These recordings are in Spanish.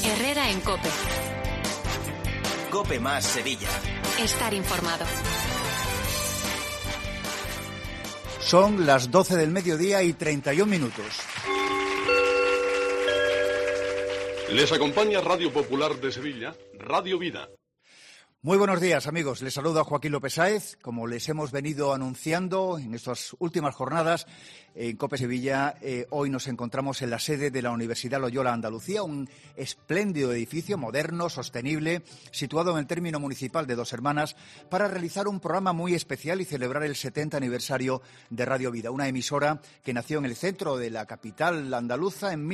Herrera en COPE. COPE más Sevilla. Estar informado. Son las 12 del mediodía y 31 minutos. Les acompaña Radio Popular de Sevilla, Radio Vida. Muy buenos días, amigos. Les saludo a Joaquín López Sáez. Como les hemos venido anunciando en estas últimas jornadas en COPE Sevilla, hoy nos encontramos en la sede de la Universidad Loyola Andalucía, un espléndido edificio moderno, sostenible, situado en el término municipal de Dos Hermanas, para realizar un programa muy especial y celebrar el 70 aniversario de Radio Vida, una emisora que nació en el centro de la capital andaluza en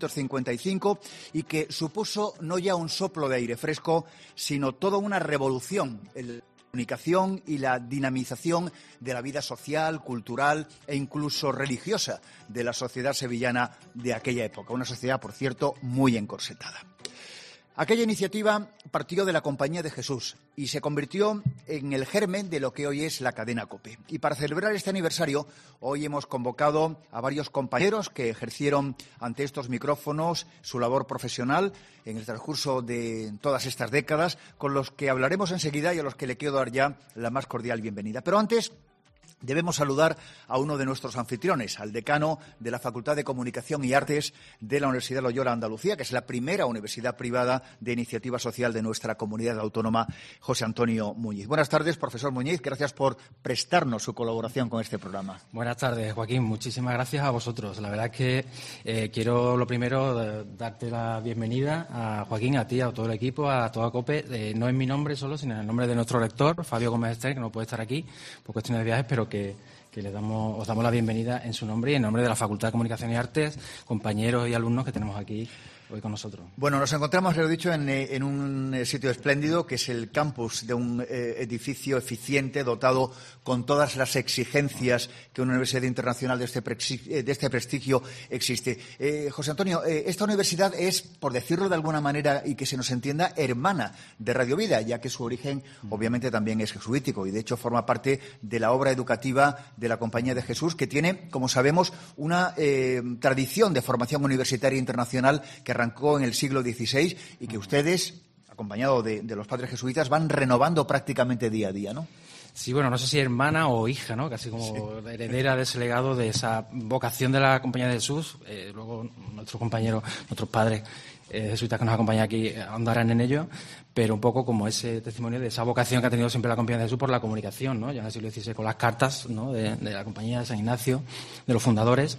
1955 y que supuso no ya un soplo de aire fresco, sino toda una revolución en la comunicación y la dinamización de la vida social, cultural e incluso religiosa de la sociedad sevillana de aquella época. Una sociedad, por cierto, muy encorsetada. Aquella iniciativa partió de la Compañía de Jesús y se convirtió en el germen de lo que hoy es la cadena COPE. Y para celebrar este aniversario, hoy hemos convocado a varios compañeros que ejercieron ante estos micrófonos su labor profesional en el transcurso de todas estas décadas, con los que hablaremos enseguida y a los que le quiero dar ya la más cordial bienvenida. Pero antes debemos saludar a uno de nuestros anfitriones, al decano de la Facultad de Comunicación y Artes de la Universidad Loyola Andalucía, que es la primera universidad privada de iniciativa social de nuestra comunidad autónoma, José Antonio Muñiz. Buenas tardes, profesor Muñiz. Gracias por prestarnos su colaboración con este programa. Buenas tardes, Joaquín. Muchísimas gracias a vosotros. La verdad es que quiero, lo primero, darte la bienvenida a Joaquín, a ti, a todo el equipo, a toda COPE. No en mi nombre solo, sino en el nombre de nuestro rector, Fabio Gómez Ester, que no puede estar aquí por cuestiones de viajes, pero que os damos la bienvenida en su nombre y en nombre de la Facultad de Comunicación y Artes, compañeros y alumnos que tenemos aquí hoy con nosotros. Bueno, nos encontramos, lo he dicho, en un sitio espléndido, que es el campus de un edificio eficiente, dotado con todas las exigencias que una universidad internacional de este prestigio existe. José Antonio, esta universidad es, por decirlo de alguna manera y que se nos entienda, hermana de Radio Vida, ya que su origen obviamente también es jesuítico y de hecho forma parte de la obra educativa de la Compañía de Jesús, que tiene, como sabemos, una tradición de formación universitaria internacional que arrancó en el siglo XVI y que ustedes, acompañados de los padres jesuitas, van renovando prácticamente día a día, ¿no? Sí, bueno, no sé si hermana o hija, ¿no? Casi como sí, heredera de ese legado, de esa vocación de la Compañía de Jesús. Luego nuestros compañeros, nuestros padres jesuitas que nos acompañan aquí andarán en ello, pero un poco como ese testimonio de esa vocación que ha tenido siempre la Compañía de Jesús por la comunicación, ¿no? Ya en el siglo XVI con las cartas, ¿no? de la Compañía de San Ignacio, de los fundadores.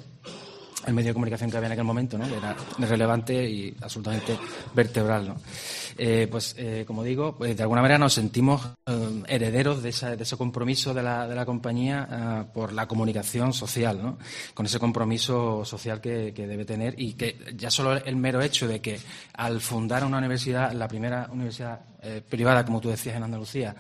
El medio de comunicación que había en aquel momento, ¿no? Que era relevante y absolutamente vertebral, ¿no? Como digo, de alguna manera nos sentimos herederos de ese compromiso de la compañía por la comunicación social, ¿no? Con ese compromiso social que debe tener y que ya solo el mero hecho de que al fundar una universidad, la primera universidad privada, como tú decías, en Andalucía,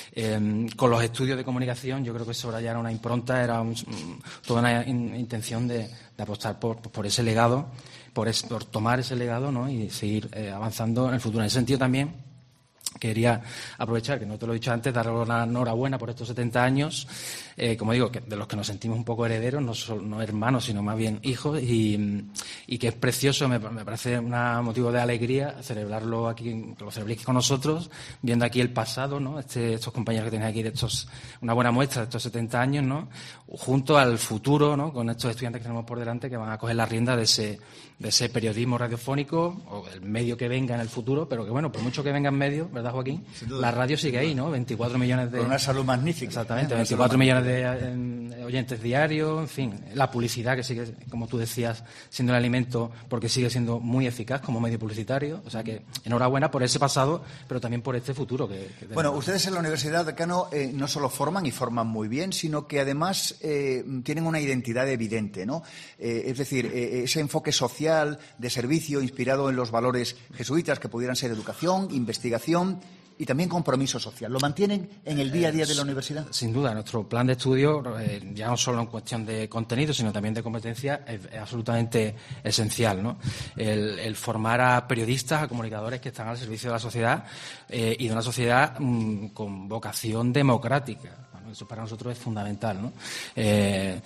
con los estudios de comunicación, yo creo que eso ya era una impronta, era toda una intención de apostar por ese legado, por tomar ese legado, ¿no? Y seguir avanzando en el futuro. En ese sentido también quería aprovechar, que no te lo he dicho antes, darle una enhorabuena por estos 70 años, como digo, de los que nos sentimos un poco herederos, no hermanos, sino más bien hijos, y que es precioso, me parece un motivo de alegría celebrarlo aquí, que lo celebréis con nosotros, viendo aquí el pasado, ¿no? Estos compañeros que tenéis aquí, una buena muestra de estos 70 años, ¿no? Junto al futuro, ¿no? Con estos estudiantes que tenemos por delante, que van a coger la rienda de ese periodismo radiofónico, o el medio que venga en el futuro, pero que bueno, por mucho que venga en medio, ¿verdad, Joaquín? La radio sigue ahí, ¿no? 24 millones de... Con una salud magnífica. Exactamente, 24 millones de oyentes diarios, en fin. La publicidad, que sigue, como tú decías, siendo el alimento, porque sigue siendo muy eficaz como medio publicitario. O sea que enhorabuena por ese pasado, pero también por este futuro que tenemos. Bueno, ustedes en la Universidad de Cano no solo forman, y forman muy bien, sino que además tienen una identidad evidente, ¿no? Es decir, ese enfoque social, de servicio, inspirado en los valores jesuitas, que pudieran ser educación, investigación y también compromiso social. ¿Lo mantienen en el día a día de la universidad? Sin duda, nuestro plan de estudio, ya no solo en cuestión de contenido, sino también de competencia, es absolutamente esencial, ¿no? El formar a periodistas, a comunicadores que están al servicio de la sociedad y de una sociedad con vocación democrática. Bueno, eso para nosotros es fundamental, ¿no?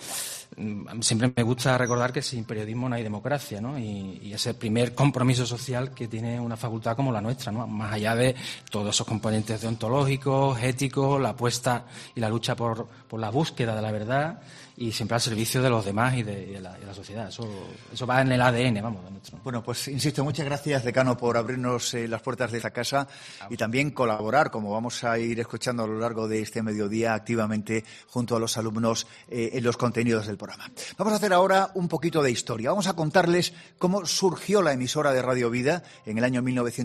siempre me gusta recordar que sin periodismo no hay democracia, ¿no? Y ese primer compromiso social que tiene una facultad como la nuestra, ¿no? Más allá de todos esos componentes deontológicos, éticos, la apuesta y la lucha por la búsqueda de la verdad y siempre al servicio de los demás y de la sociedad. Eso va en el ADN, vamos, de nuestro. Bueno, pues insisto, muchas gracias, decano, por abrirnos las puertas de esta casa y también colaborar, como vamos a ir escuchando a lo largo de este mediodía, activamente junto a los alumnos en los contenidos del programa. Vamos a hacer ahora un poquito de historia. Vamos a contarles cómo surgió la emisora de Radio Vida en el año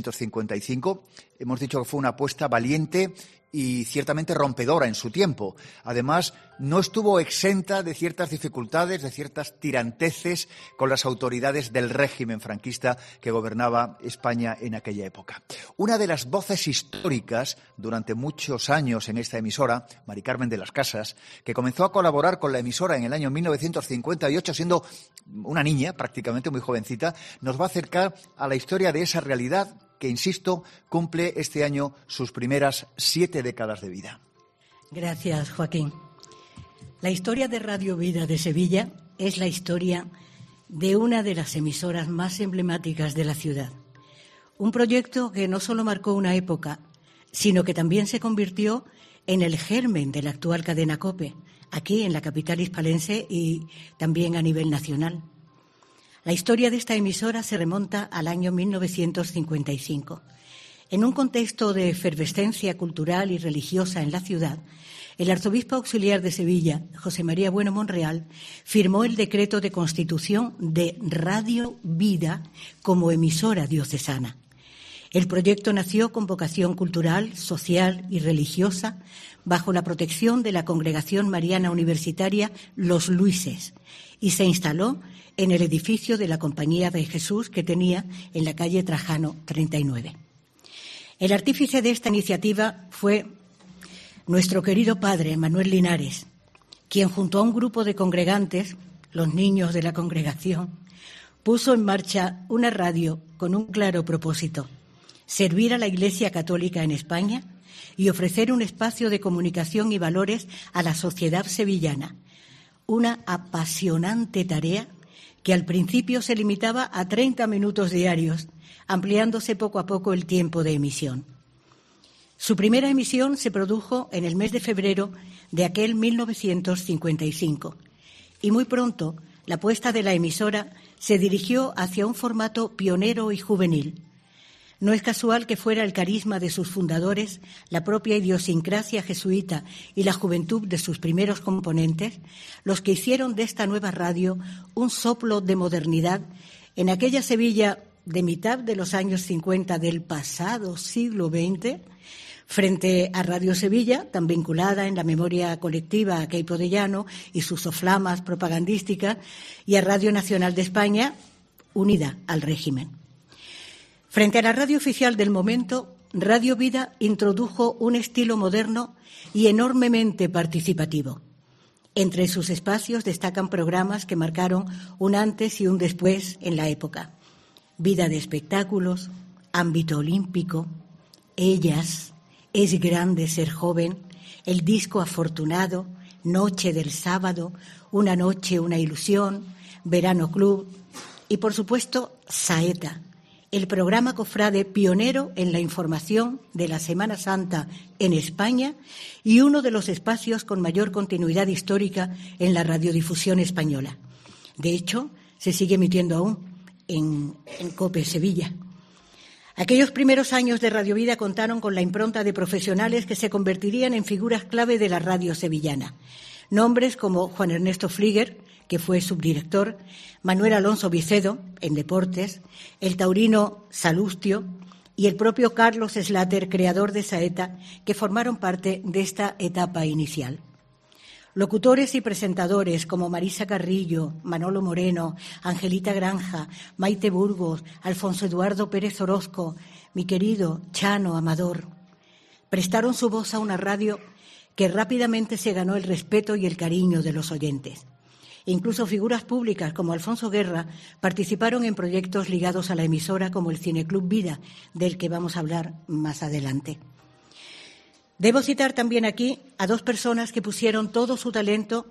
1955. Hemos dicho que fue una apuesta valiente y ciertamente rompedora en su tiempo. Además, no estuvo exenta de ciertas dificultades, de ciertas tiranteces con las autoridades del régimen franquista que gobernaba España en aquella época. Una de las voces históricas durante muchos años en esta emisora, Mari Carmen de las Casas, que comenzó a colaborar con la emisora en el año 1958, siendo una niña, prácticamente muy jovencita, nos va a acercar a la historia de esa realidad que, insisto, cumple este año sus primeras 7 décadas de vida. Gracias, Joaquín. La historia de Radio Vida de Sevilla es la historia de una de las emisoras más emblemáticas de la ciudad. Un proyecto que no solo marcó una época, sino que también se convirtió en el germen de la actual cadena COPE, aquí en la capital hispalense y también a nivel nacional. La historia de esta emisora se remonta al año 1955. En un contexto de efervescencia cultural y religiosa en la ciudad, el arzobispo auxiliar de Sevilla, José María Bueno Monreal, firmó el decreto de constitución de Radio Vida como emisora diocesana. El proyecto nació con vocación cultural, social y religiosa bajo la protección de la Congregación Mariana Universitaria Los Luises y se instaló en el edificio de la Compañía de Jesús que tenía en la calle Trajano 39. El artífice de esta iniciativa fue nuestro querido padre Manuel Linares, quien junto a un grupo de congregantes, los niños de la congregación, puso en marcha una radio con un claro propósito: servir a la Iglesia Católica en España y ofrecer un espacio de comunicación y valores a la sociedad sevillana. Una apasionante tarea que al principio se limitaba a 30 minutos diarios, ampliándose poco a poco el tiempo de emisión. Su primera emisión se produjo en el mes de febrero de aquel 1955 y muy pronto la apuesta de la emisora se dirigió hacia un formato pionero y juvenil. No es casual que fuera el carisma de sus fundadores, la propia idiosincrasia jesuita y la juventud de sus primeros componentes los que hicieron de esta nueva radio un soplo de modernidad en aquella Sevilla de mitad de los años 50 del pasado siglo XX, frente a Radio Sevilla, tan vinculada en la memoria colectiva a Queipo de Llano y sus soflamas propagandísticas, y a Radio Nacional de España, unida al régimen. Frente a la radio oficial del momento, Radio Vida introdujo un estilo moderno y enormemente participativo. Entre sus espacios destacan programas que marcaron un antes y un después en la época: Vida de espectáculos, Ámbito olímpico, Ellas, Es grande ser joven, El disco afortunado, Noche del sábado, Una noche, una ilusión, Verano Club y, por supuesto, Saeta, el programa cofrade pionero en la información de la Semana Santa en España y uno de los espacios con mayor continuidad histórica en la radiodifusión española. De hecho, se sigue emitiendo aún en COPE Sevilla. Aquellos primeros años de Radio Vida contaron con la impronta de profesionales que se convertirían en figuras clave de la radio sevillana. Nombres como Juan Ernesto Flieger, que fue subdirector, Manuel Alonso Vicedo, en deportes, el taurino Salustio y el propio Carlos Slater, creador de Saeta, que formaron parte de esta etapa inicial. Locutores y presentadores como Marisa Carrillo, Manolo Moreno, Angelita Granja, Maite Burgos, Alfonso Eduardo Pérez Orozco, mi querido Chano Amador, prestaron su voz a una radio que rápidamente se ganó el respeto y el cariño de los oyentes. Incluso figuras públicas como Alfonso Guerra participaron en proyectos ligados a la emisora, como el Cineclub Vida, del que vamos a hablar más adelante. Debo citar también aquí a dos personas que pusieron todo su talento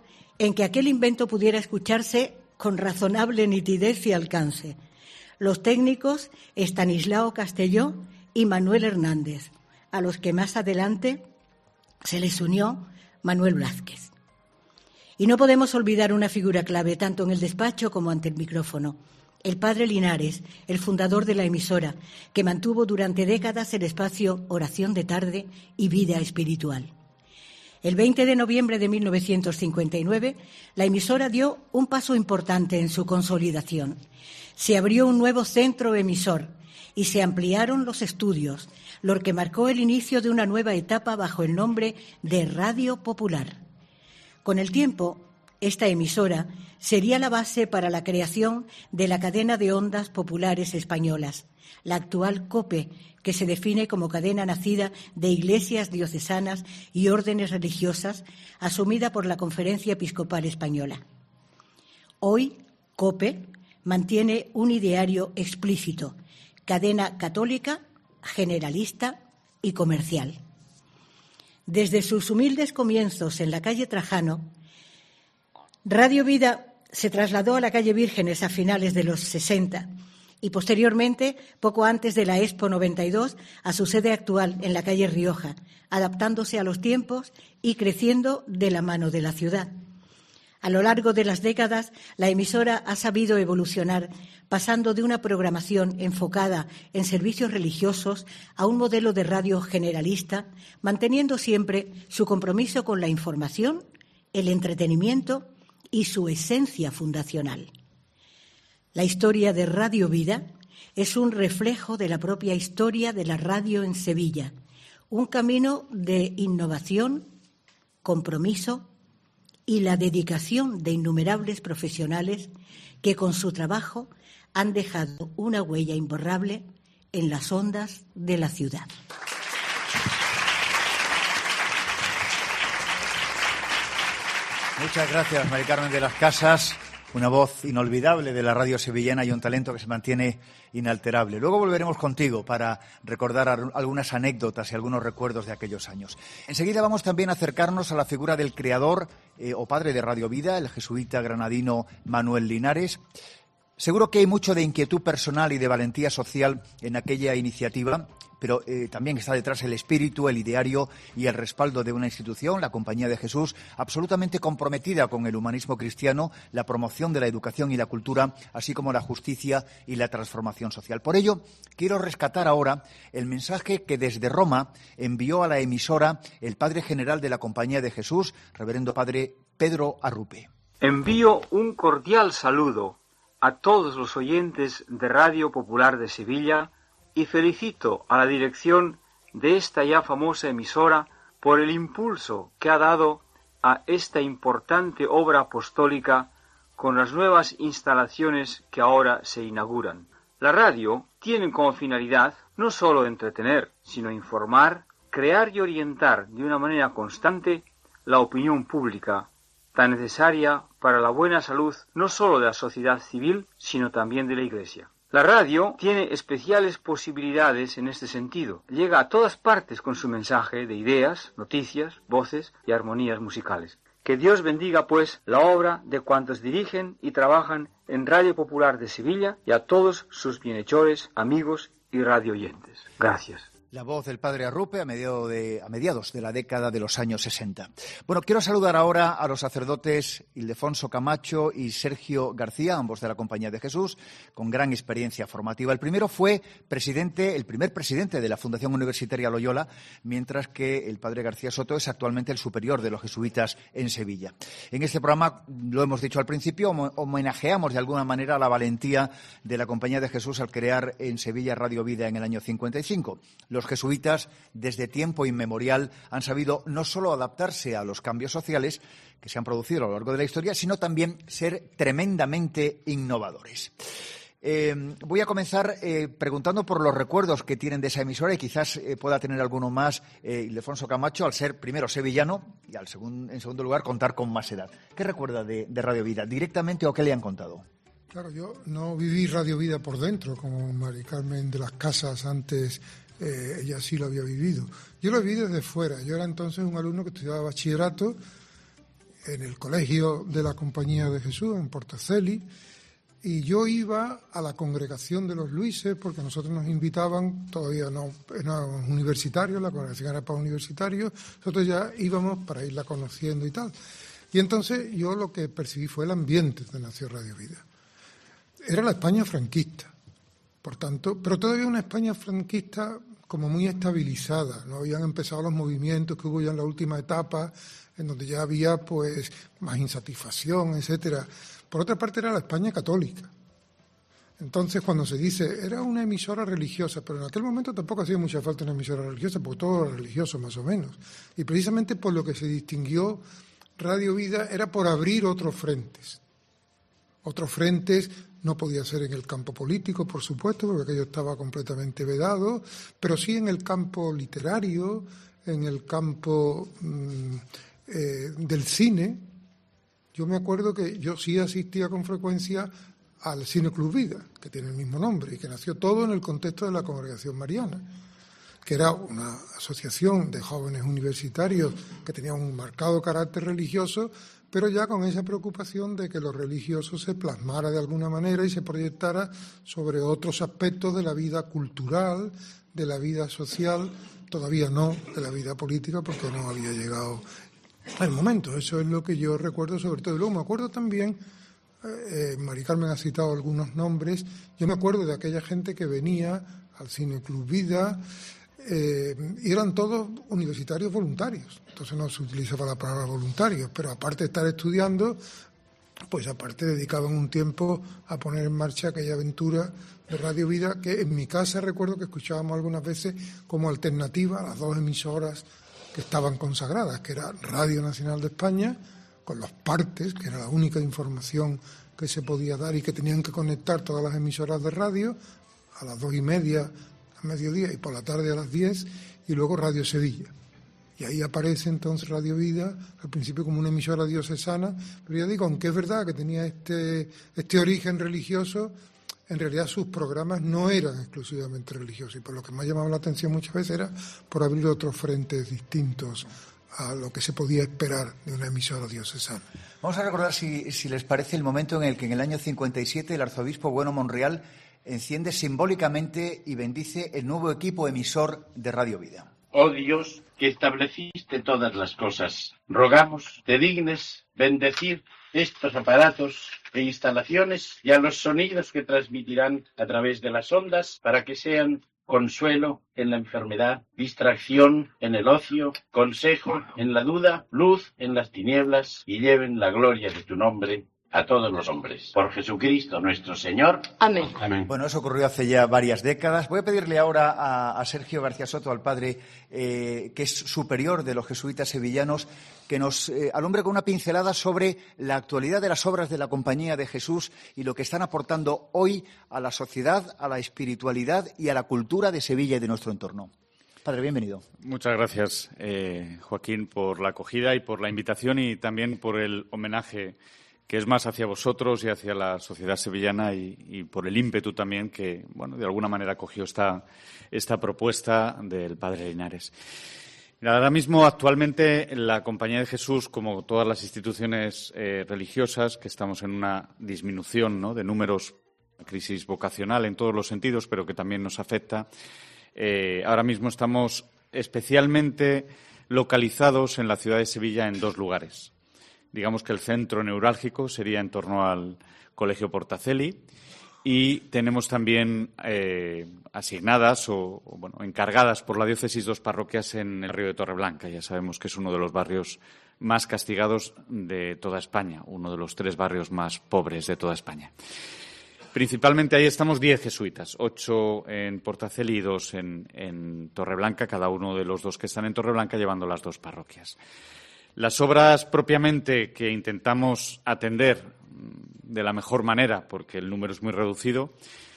en que aquel invento pudiera escucharse con razonable nitidez y alcance. Los técnicos Estanislao Castelló y Manuel Hernández, a los que más adelante se les unió Manuel Blázquez. Y no podemos olvidar una figura clave, tanto en el despacho como ante el micrófono: el padre Linares, el fundador de la emisora, que mantuvo durante décadas el espacio Oración de Tarde y Vida Espiritual. El 20 de noviembre de 1959, la emisora dio un paso importante en su consolidación. Se abrió un nuevo centro emisor y se ampliaron los estudios, lo que marcó el inicio de una nueva etapa bajo el nombre de Radio Popular. Con el tiempo, esta emisora sería la base para la creación de la cadena de ondas populares españolas, la actual COPE, que se define como cadena nacida de iglesias diocesanas y órdenes religiosas, asumida por la Conferencia Episcopal Española. Hoy, COPE mantiene un ideario explícito: cadena católica, generalista y comercial. Desde sus humildes comienzos en la calle Trajano, Radio Vida se trasladó a la calle Vírgenes a finales de los 60 y posteriormente, poco antes de la Expo 92, a su sede actual en la calle Rioja, adaptándose a los tiempos y creciendo de la mano de la ciudad. A lo largo de las décadas, la emisora ha sabido evolucionar, pasando de una programación enfocada en servicios religiosos a un modelo de radio generalista, manteniendo siempre su compromiso con la información, el entretenimiento y su esencia fundacional. La historia de Radio Vida es un reflejo de la propia historia de la radio en Sevilla, un camino de innovación, compromiso y la dedicación de innumerables profesionales que con su trabajo han dejado una huella imborrable en las ondas de la ciudad. Muchas gracias, Mari Carmen de las Casas. Una voz inolvidable de la radio sevillana y un talento que se mantiene inalterable. Luego volveremos contigo para recordar algunas anécdotas y algunos recuerdos de aquellos años. Enseguida vamos también a acercarnos a la figura del creador o padre de Radio Vida, el jesuita granadino Manuel Linares. Seguro que hay mucho de inquietud personal y de valentía social en aquella iniciativa, pero también está detrás el espíritu, el ideario y el respaldo de una institución, la Compañía de Jesús, absolutamente comprometida con el humanismo cristiano, la promoción de la educación y la cultura, así como la justicia y la transformación social. Por ello, quiero rescatar ahora el mensaje que desde Roma envió a la emisora el Padre General de la Compañía de Jesús, Reverendo Padre Pedro Arrupe. Envío un cordial saludo a todos los oyentes de Radio Popular de Sevilla y felicito a la dirección de esta ya famosa emisora por el impulso que ha dado a esta importante obra apostólica con las nuevas instalaciones que ahora se inauguran. La radio tiene como finalidad no solo entretener, sino informar, crear y orientar de una manera constante la opinión pública, tan necesaria para la buena salud no solo de la sociedad civil, sino también de la Iglesia. La radio tiene especiales posibilidades en este sentido. Llega a todas partes con su mensaje de ideas, noticias, voces y armonías musicales. Que Dios bendiga, pues, la obra de cuantos dirigen y trabajan en Radio Popular de Sevilla y a todos sus bienhechores, amigos y radioyentes. Gracias. La voz del Padre Arrupe a mediados de la década de los años 60. Bueno, quiero saludar ahora a los sacerdotes Ildefonso Camacho y Sergio García, ambos de la Compañía de Jesús, con gran experiencia formativa. El primero fue el primer presidente de la Fundación Universitaria Loyola, mientras que el Padre García Soto es actualmente el superior de los jesuitas en Sevilla. En este programa, lo hemos dicho al principio, homenajeamos de alguna manera la valentía de la Compañía de Jesús al crear en Sevilla Radio Vida en el año 55. Los jesuitas, desde tiempo inmemorial, han sabido no solo adaptarse a los cambios sociales que se han producido a lo largo de la historia, sino también ser tremendamente innovadores. Voy a comenzar preguntando por los recuerdos que tienen de esa emisora y quizás pueda tener alguno más Ildefonso Camacho, al ser primero sevillano y en segundo lugar contar con más edad. ¿Qué recuerda de Radio Vida directamente o qué le han contado? Claro, yo no viví Radio Vida por dentro como Mari Carmen de las Casas antes. Ella sí lo había vivido. Yo lo viví desde fuera. Yo era entonces un alumno que estudiaba bachillerato, en el colegio de la Compañía de Jesús, en Portaceli, y yo iba a la congregación de los Luises, porque nosotros nos invitaban, todavía no éramos universitarios, la congregación era para universitarios, nosotros ya íbamos para irla conociendo y tal. Y entonces yo lo que percibí fue el ambiente de Nació Radio Vida. Era la España franquista, por tanto, pero todavía una España franquista como muy estabilizada, no habían empezado los movimientos que hubo ya en la última etapa, en donde ya había pues más insatisfacción, etcétera. Por otra parte era la España católica. Entonces cuando se dice, era una emisora religiosa, pero en aquel momento tampoco hacía mucha falta una emisora religiosa, porque todo era religioso más o menos. Y precisamente por lo que se distinguió Radio Vida era por abrir otros frentes. Otros frentes no podía ser en el campo político, por supuesto, porque aquello estaba completamente vedado, pero sí en el campo literario, en el campo del cine. Yo me acuerdo que yo sí asistía con frecuencia al Cine Club Vida, que tiene el mismo nombre, y que nació todo en el contexto de la Congregación Mariana, que era una asociación de jóvenes universitarios que tenía un marcado carácter religioso, pero ya con esa preocupación de que lo religioso se plasmara de alguna manera y se proyectara sobre otros aspectos de la vida cultural, de la vida social, todavía no de la vida política, porque no había llegado el momento. Eso es lo que yo recuerdo sobre todo. Y luego me acuerdo también, Mari Carmen ha citado algunos nombres, yo me acuerdo de aquella gente que venía al Cine Club Vida, y eran todos universitarios voluntarios, entonces no se utilizaba la palabra voluntarios, pero aparte de estar estudiando, pues aparte dedicaban un tiempo a poner en marcha aquella aventura de Radio Vida, que en mi casa recuerdo que escuchábamos algunas veces como alternativa a las dos emisoras que estaban consagradas, que era Radio Nacional de España, con los partes, que era la única información que se podía dar y que tenían que conectar todas las emisoras de radio a las 2:30 a mediodía y por la tarde a las 10, y luego Radio Sevilla. Y ahí aparece entonces Radio Vida, al principio como una emisora diocesana, pero ya digo, aunque es verdad que tenía este origen religioso, en realidad sus programas no eran exclusivamente religiosos, y por lo que me ha llamado la atención muchas veces era por abrir otros frentes distintos a lo que se podía esperar de una emisora diocesana. Vamos a recordar, si les parece, el momento en el que en el año 57 el arzobispo Bueno Monreal enciende simbólicamente y bendice el nuevo equipo emisor de Radio Vida. Oh Dios, que estableciste todas las cosas, rogamos te dignes bendecir estos aparatos e instalaciones y a los sonidos que transmitirán a través de las ondas para que sean consuelo en la enfermedad, distracción en el ocio, consejo en la duda, luz en las tinieblas y lleven la gloria de tu nombre a todos los hombres. Por Jesucristo nuestro Señor. Amén. Amén. Bueno, eso ocurrió hace ya varias décadas. Voy a pedirle ahora a Sergio García Soto, al padre, que es superior de los jesuitas sevillanos, que nos alumbre con una pincelada sobre la actualidad de las obras de la Compañía de Jesús y lo que están aportando hoy a la sociedad, a la espiritualidad y a la cultura de Sevilla y de nuestro entorno. Padre, bienvenido. Muchas gracias, Joaquín, por la acogida y por la invitación y también por el homenaje que es más hacia vosotros y hacia la sociedad sevillana y por el ímpetu también que, bueno, de alguna manera acogió esta propuesta del Padre Linares. Ahora mismo, actualmente, la Compañía de Jesús, como todas las instituciones religiosas, que estamos en una disminución, ¿no?, de números, crisis vocacional en todos los sentidos, pero que también nos afecta, ahora mismo estamos especialmente localizados en la ciudad de Sevilla en dos lugares. Digamos que el centro neurálgico sería en torno al Colegio Portaceli y tenemos también asignadas o encargadas por la diócesis dos parroquias en el barrio de Torreblanca. Ya sabemos que es uno de los barrios más castigados de toda España, uno de los 3 barrios más pobres de toda España. Principalmente ahí estamos 10 jesuitas, 8 en Portaceli y 2 en Torreblanca, cada uno de los 2 que están en Torreblanca llevando las 2 parroquias. Las obras propiamente que intentamos atender de la mejor manera, porque el número es muy reducido,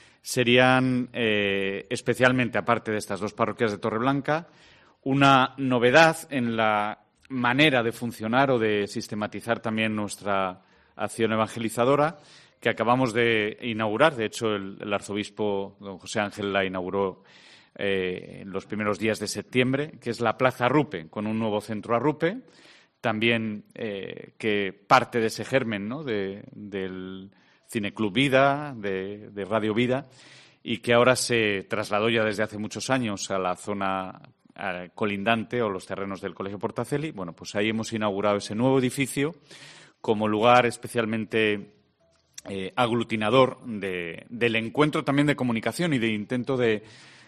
serían especialmente, aparte de estas 2 parroquias de Torreblanca, una novedad en la manera de funcionar o de sistematizar también nuestra acción evangelizadora, que acabamos de inaugurar. De hecho, el arzobispo don José Ángel la inauguró en los primeros días de septiembre, que es la Plaza Arrupe, con un nuevo centro Arrupe, también que parte de ese germen, ¿no?, del Cineclub Vida, de Radio Vida, y que ahora se trasladó ya desde hace muchos años a la zona colindante o los terrenos del Colegio Portaceli. Bueno, pues ahí hemos inaugurado ese nuevo edificio como lugar especialmente aglutinador del encuentro también de comunicación y de intento de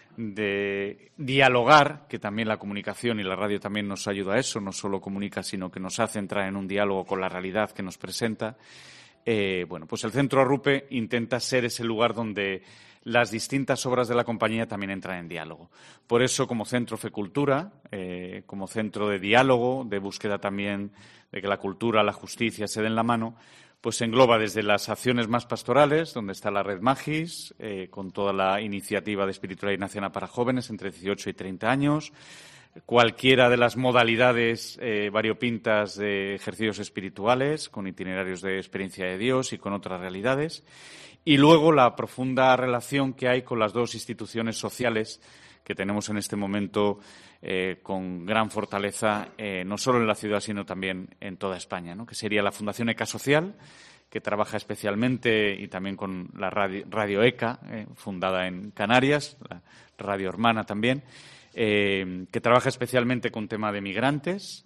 dialogar, que también la comunicación y la radio también nos ayuda a eso, no solo comunica, sino que nos hace entrar en un diálogo con la realidad que nos presenta. Bueno, pues el Centro Arrupe intenta ser ese lugar donde las distintas obras de la compañía también entran en diálogo. Por eso, como Centro Fecultura, como centro de diálogo, de búsqueda también de que la cultura, la justicia se den la mano, pues engloba desde las acciones más pastorales, donde está la Red Magis, con toda la iniciativa de espiritualidad ignaciana para jóvenes entre 18 y 30 años, cualquiera de las modalidades variopintas de ejercicios espirituales, con itinerarios de experiencia de Dios y con otras realidades, y luego la profunda relación que hay con las dos instituciones sociales que tenemos en este momento con gran fortaleza, no solo en la ciudad, sino también en toda España, ¿no?, que sería la Fundación ECA Social, que trabaja especialmente, y también con la Radio ECA, fundada en Canarias, la radio hermana también, que trabaja especialmente con tema de migrantes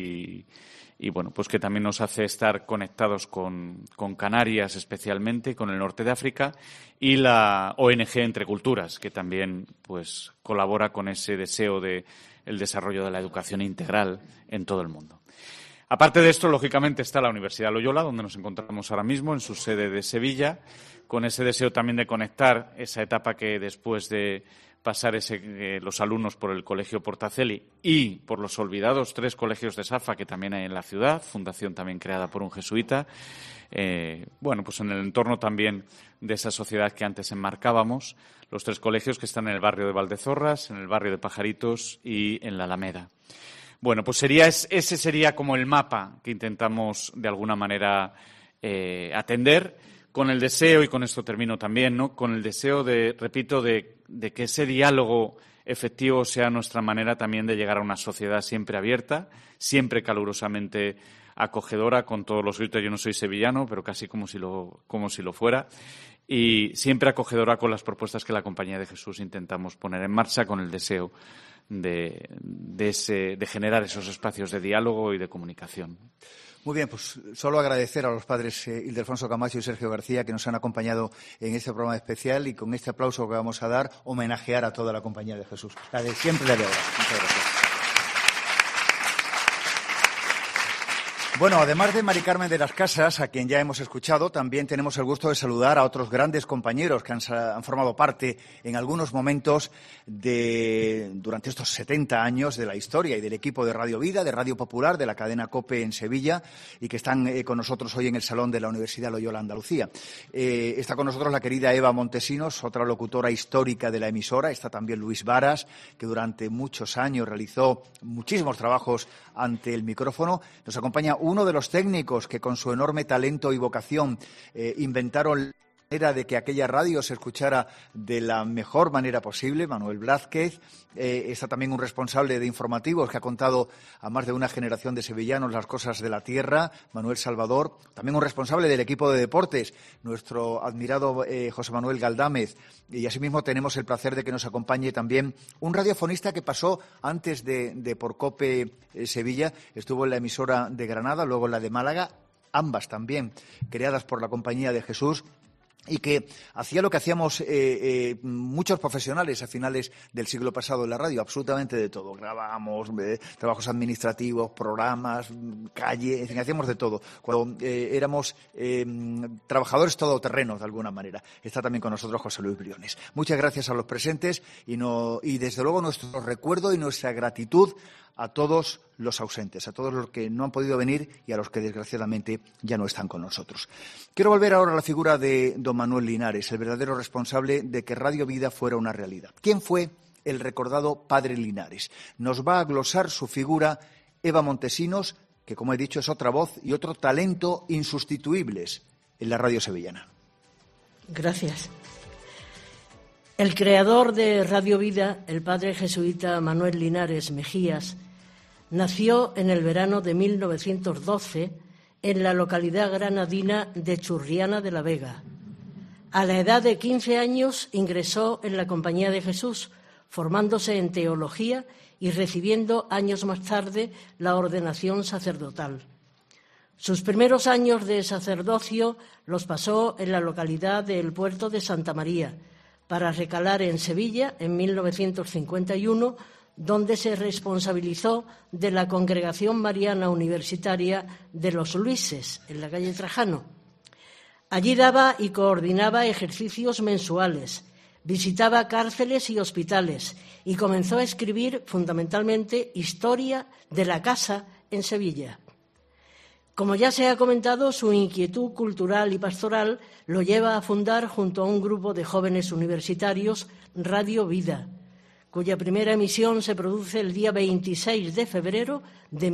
y bueno, pues que también nos hace estar conectados con Canarias especialmente, con el norte de África, y la ONG Entre Culturas, que también pues colabora con ese deseo de el desarrollo de la educación integral en todo el mundo. Aparte de esto, lógicamente, está la Universidad Loyola, donde nos encontramos ahora mismo, en su sede de Sevilla, con ese deseo también de conectar esa etapa que después de pasar los alumnos por el Colegio Portaceli y por los olvidados 3 colegios de Safa que también hay en la ciudad, fundación también creada por un jesuita, bueno, pues en el entorno también de esa sociedad que antes enmarcábamos, los 3 colegios que están en el barrio de Valdezorras, en el barrio de Pajaritos y en la Alameda. Bueno, pues ese sería como el mapa que intentamos de alguna manera atender, con el deseo, y con esto termino también, ¿no?, con el deseo de que ese diálogo efectivo sea nuestra manera también de llegar a una sociedad siempre abierta, siempre calurosamente acogedora, con todos los gritos. Yo no soy sevillano, pero casi como si lo fuera, y siempre acogedora con las propuestas que la Compañía de Jesús intentamos poner en marcha, con el deseo de generar esos espacios de diálogo y de comunicación. Muy bien, pues solo agradecer a los padres Ildefonso Camacho y Sergio García que nos han acompañado en este programa especial, y con este aplauso que vamos a dar, homenajear a toda la Compañía de Jesús. La de siempre, la de ahora. Muchas gracias. Bueno, además de Mari Carmen de las Casas, a quien ya hemos escuchado, también tenemos el gusto de saludar a otros grandes compañeros que han formado parte en algunos momentos durante estos 70 años de la historia y del equipo de Radio Vida, de Radio Popular, de la cadena COPE en Sevilla, y que están con nosotros hoy en el Salón de la Universidad Loyola Andalucía. Está con nosotros la querida Eva Montesinos, otra locutora histórica de la emisora. Está también Luis Varas, que durante muchos años realizó muchísimos trabajos ante el micrófono. Nos acompaña uno de los técnicos que, con su enorme talento y vocación, inventaron la manera de que aquella radio se escuchara de la mejor manera posible, Manuel Blázquez. Está también un responsable de informativos que ha contado a más de una generación de sevillanos las cosas de la tierra, Manuel Salvador. También un responsable del equipo de deportes, nuestro admirado José Manuel Galdámez. Y asimismo tenemos el placer de que nos acompañe también un radiofonista que pasó antes de por COPE Sevilla, estuvo en la emisora de Granada, luego en la de Málaga, ambas también creadas por la Compañía de Jesús, y que hacía lo que hacíamos muchos profesionales a finales del siglo pasado en la radio, absolutamente de todo. Grabábamos trabajos administrativos, programas, calle, en fin, hacíamos de todo. Cuando éramos trabajadores todoterrenos, de alguna manera. Está también con nosotros José Luis Briones. Muchas gracias a los presentes y desde luego nuestro recuerdo y nuestra gratitud a todos los ausentes, a todos los que no han podido venir y a los que desgraciadamente ya no están con nosotros. Quiero volver ahora a la figura de don Manuel Linares, el verdadero responsable de que Radio Vida fuera una realidad. ¿Quién fue el recordado padre Linares? Nos va a glosar su figura Eva Montesinos, que, como he dicho, es otra voz y otro talento insustituibles en la radio sevillana. Gracias. El creador de Radio Vida, el padre jesuita Manuel Linares Mejías, Nació en el verano de 1912 en la localidad granadina de Churriana de la Vega. A la edad de 15 años ingresó en la Compañía de Jesús, formándose en teología y recibiendo años más tarde la ordenación sacerdotal. Sus primeros años de sacerdocio los pasó en la localidad del Puerto de Santa María, para recalar en Sevilla en 1951, donde se responsabilizó de la Congregación Mariana Universitaria de los Luises, en la calle Trajano. Allí daba y coordinaba ejercicios mensuales, visitaba cárceles y hospitales y comenzó a escribir fundamentalmente historia de la casa en Sevilla. Como ya se ha comentado, su inquietud cultural y pastoral lo lleva a fundar, junto a un grupo de jóvenes universitarios, Radio Vida, cuya primera emisión se produce el día 26 de febrero de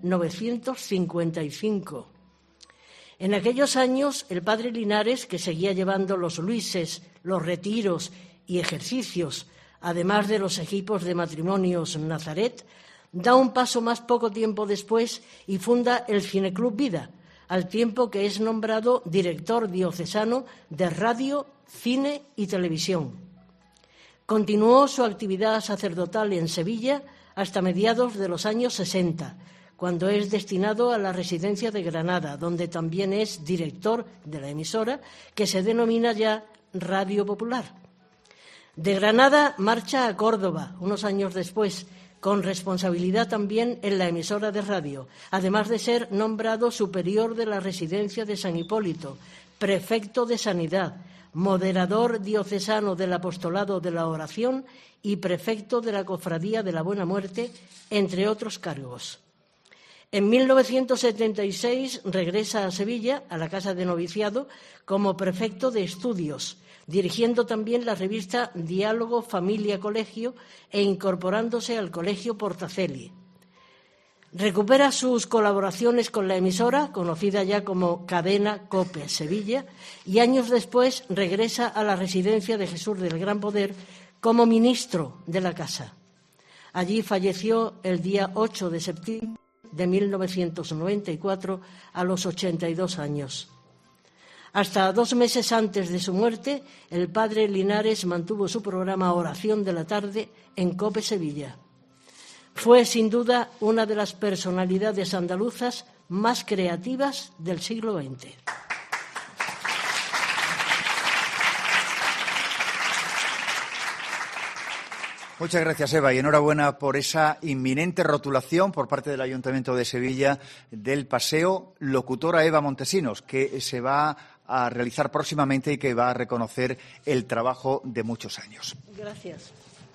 1955. En aquellos años, el padre Linares, que seguía llevando los luises, los retiros y ejercicios, además de los equipos de matrimonios Nazaret, da un paso más poco tiempo después y funda el Cineclub Vida, al tiempo que es nombrado director diocesano de radio, cine y televisión. Continuó su actividad sacerdotal en Sevilla hasta mediados de los años 60, cuando es destinado a la residencia de Granada, donde también es director de la emisora, que se denomina ya Radio Popular. De Granada marcha a Córdoba, unos años después, con responsabilidad también en la emisora de radio, además de ser nombrado superior de la residencia de San Hipólito, prefecto de Sanidad, moderador diocesano del Apostolado de la Oración y prefecto de la Cofradía de la Buena Muerte, entre otros cargos. En 1976 regresa a Sevilla, a la Casa de Noviciado, como prefecto de estudios, dirigiendo también la revista Diálogo Familia Colegio e incorporándose al Colegio Portaceli. Recupera sus colaboraciones con la emisora, conocida ya como Cadena COPE Sevilla, y años después regresa a la residencia de Jesús del Gran Poder como ministro de la casa. Allí falleció el día 8 de septiembre de 1994 a los 82 años. Hasta 2 meses antes de su muerte, el padre Linares mantuvo su programa Oración de la Tarde en COPE Sevilla. Fue, sin duda, una de las personalidades andaluzas más creativas del siglo XX. Muchas gracias, Eva, y enhorabuena por esa inminente rotulación por parte del Ayuntamiento de Sevilla del paseo Locutora Eva Montesinos, que se va a realizar próximamente y que va a reconocer el trabajo de muchos años. Gracias.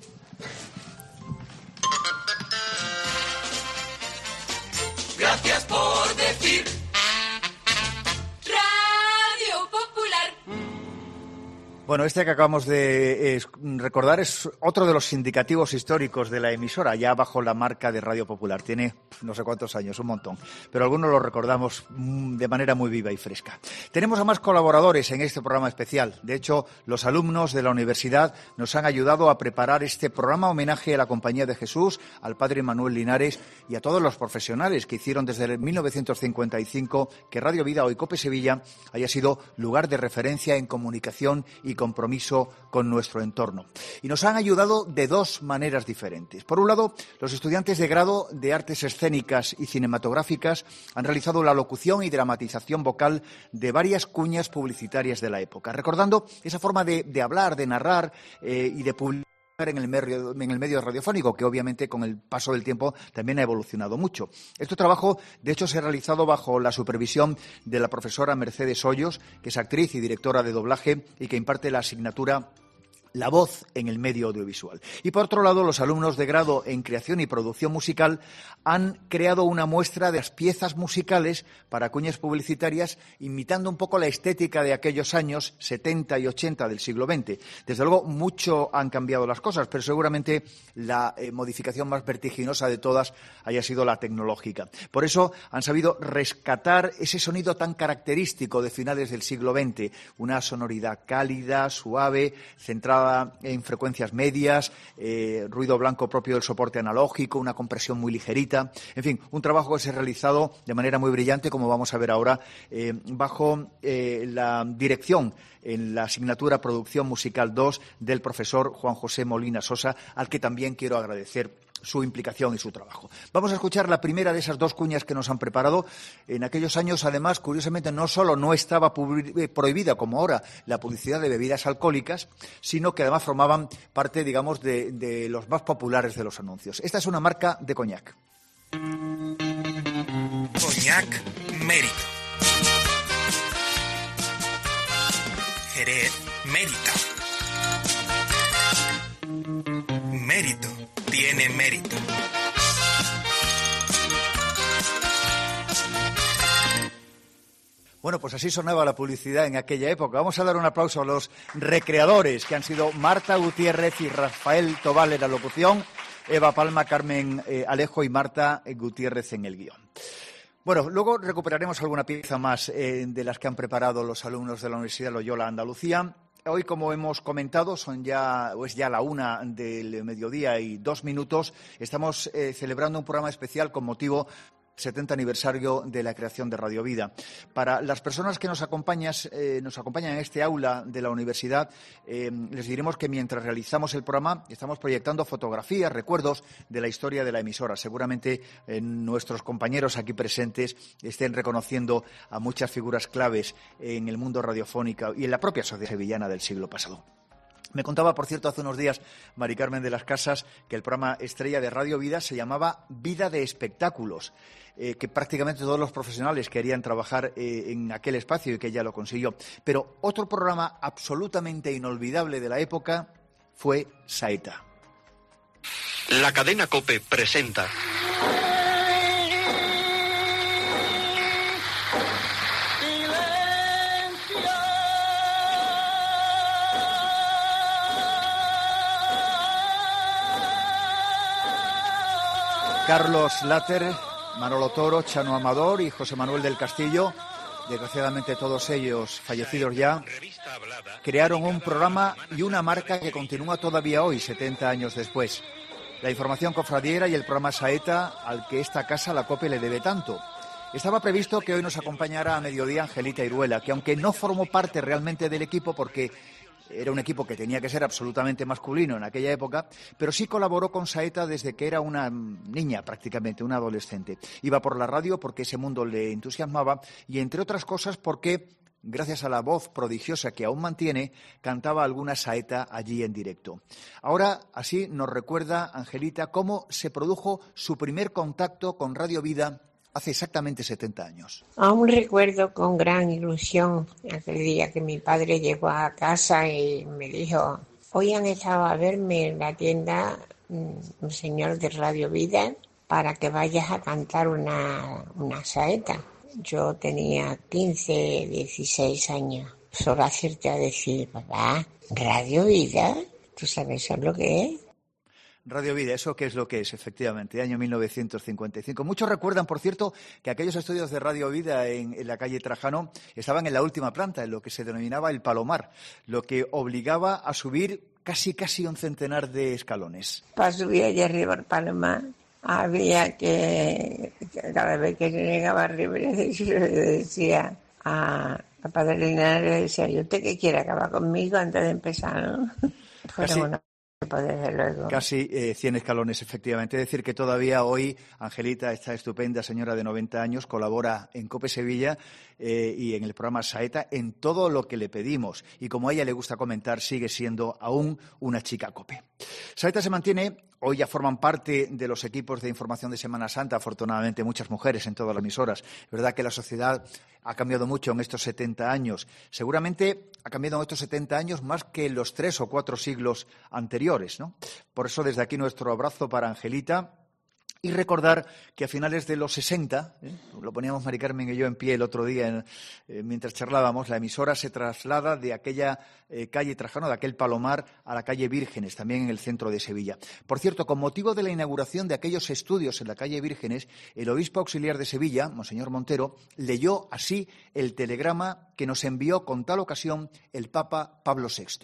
Gracias por decir Radio Popular. Bueno, este que acabamos de recordar es otro de los indicativos históricos de la emisora, ya bajo la marca de Radio Popular. Tiene no sé cuántos años, un montón, pero algunos lo recordamos de manera muy viva y fresca. Tenemos a más colaboradores en este programa especial. De hecho, los alumnos de la universidad nos han ayudado a preparar este programa homenaje a la Compañía de Jesús, al padre Manuel Linares y a todos los profesionales que hicieron desde el 1955 que Radio Vida, hoy COPE Sevilla, haya sido lugar de referencia en comunicación y compromiso con nuestro entorno. Y nos han ayudado de dos maneras diferentes. Por un lado, los estudiantes de grado de Artes Escénicas y Cinematográficas han realizado la locución y dramatización vocal de varias cuñas publicitarias de la época, recordando esa forma de hablar, de narrar y de publicar en el medio radiofónico, que obviamente con el paso del tiempo también ha evolucionado mucho. Este trabajo, de hecho, se ha realizado bajo la supervisión de la profesora Mercedes Hoyos, que es actriz y directora de doblaje y que imparte la asignatura La voz en el medio audiovisual. Y por otro lado, los alumnos de grado en creación y producción musical han creado una muestra de las piezas musicales para cuñas publicitarias, imitando un poco la estética de aquellos años 70 y 80 del siglo XX. Desde luego, mucho han cambiado las cosas, pero seguramente la modificación más vertiginosa de todas haya sido la tecnológica. Por eso han sabido rescatar ese sonido tan característico de finales del siglo XX, una sonoridad cálida, suave, centrada grabada en frecuencias medias, ruido blanco propio del soporte analógico, una compresión muy ligerita. En fin, un trabajo que se ha realizado de manera muy brillante, como vamos a ver ahora, bajo la dirección en la asignatura Producción Musical 2 del profesor Juan José Molina Sosa, al que también quiero agradecer su implicación y su trabajo. Vamos a escuchar la primera de esas dos cuñas que nos han preparado. En aquellos años, además, curiosamente, no solo no estaba prohibida, como ahora, la publicidad de bebidas alcohólicas, sino que además formaban parte, digamos, de los más populares de los anuncios. Esta es una marca de coñac. Coñac Mérito. Jerez Mérita. Mérito tiene mérito. Bueno, pues así sonaba la publicidad en aquella época. Vamos a dar un aplauso a los recreadores, que han sido Marta Gutiérrez y Rafael Tobal en la locución, Eva Palma, Carmen Alejo y Marta Gutiérrez en el guión. Bueno, luego recuperaremos alguna pieza más de las que han preparado los alumnos de la Universidad Loyola Andalucía. Hoy, como hemos comentado, es ya la 1 del mediodía y 2 minutos. Estamos celebrando un programa especial con motivo 70 aniversario de la creación de Radio Vida. Para las personas que nos acompañan en este aula de la universidad, les diremos que mientras realizamos el programa estamos proyectando fotografías, recuerdos de la historia de la emisora. Seguramente nuestros compañeros aquí presentes estén reconociendo a muchas figuras claves en el mundo radiofónico y en la propia sociedad sevillana del siglo pasado. Me contaba, por cierto, hace unos días Mari Carmen de las Casas que el programa estrella de Radio Vida se llamaba Vida de Espectáculos, que prácticamente todos los profesionales querían trabajar en aquel espacio y que ella lo consiguió. Pero otro programa absolutamente inolvidable de la época fue Saeta. La cadena COPE presenta Carlos Later, Manolo Toro, Chano Amador y José Manuel del Castillo, desgraciadamente todos ellos fallecidos ya, crearon un programa y una marca que continúa todavía hoy, 70 años después. La información cofradiera y el programa Saeta, al que esta casa, la COPE, le debe tanto. Estaba previsto que hoy nos acompañara a mediodía Angelita Iruela, que aunque no formó parte realmente del equipo porque era un equipo que tenía que ser absolutamente masculino en aquella época, pero sí colaboró con Saeta desde que era una niña prácticamente, una adolescente. Iba por la radio porque ese mundo le entusiasmaba y, entre otras cosas, porque, gracias a la voz prodigiosa que aún mantiene, cantaba alguna saeta allí en directo. Ahora, así nos recuerda Angelita cómo se produjo su primer contacto con Radio Vida hace exactamente 70 años. Aún recuerdo con gran ilusión aquel día que mi padre llegó a casa y me dijo: hoy han estado a verme en la tienda un señor de Radio Vida para que vayas a cantar una saeta. Yo tenía 15, 16 años. Solo hacerte a decir: papá, Radio Vida, ¿tú sabes eso lo que es? Radio Vida, ¿eso qué es lo que es? Efectivamente, año 1955. Muchos recuerdan, por cierto, que aquellos estudios de Radio Vida en la calle Trajano estaban en la última planta, en lo que se denominaba el Palomar, lo que obligaba a subir casi un centenar de escalones. Para subir allá arriba al Palomar había que, cada vez que llegaba arriba, le decía a Padre Linares, le decía: ¿y usted qué quiere, acabar conmigo antes de empezar, no? Casi 100 escalones, efectivamente. Es decir, que todavía hoy Angelita, esta estupenda señora de 90 años, colabora en COPE Sevilla y en el programa Saeta en todo lo que le pedimos. Y como a ella le gusta comentar, sigue siendo aún una chica COPE. Saeta se mantiene. Hoy ya forman parte de los equipos de información de Semana Santa, afortunadamente, muchas mujeres en todas las emisoras. Es verdad que la sociedad ha cambiado mucho en estos 70 años. Seguramente ha cambiado en estos 70 años más que en los 3 o 4 siglos anteriores, ¿no? Por eso, desde aquí, nuestro abrazo para Angelita. Y recordar que a finales de los 60, lo poníamos Mari Carmen y yo en pie el otro día mientras charlábamos, la emisora se traslada de aquella calle Trajano, de aquel Palomar, a la calle Vírgenes, también en el centro de Sevilla. Por cierto, con motivo de la inauguración de aquellos estudios en la calle Vírgenes, el obispo auxiliar de Sevilla, Monseñor Montero, leyó así el telegrama que nos envió con tal ocasión el Papa Pablo VI.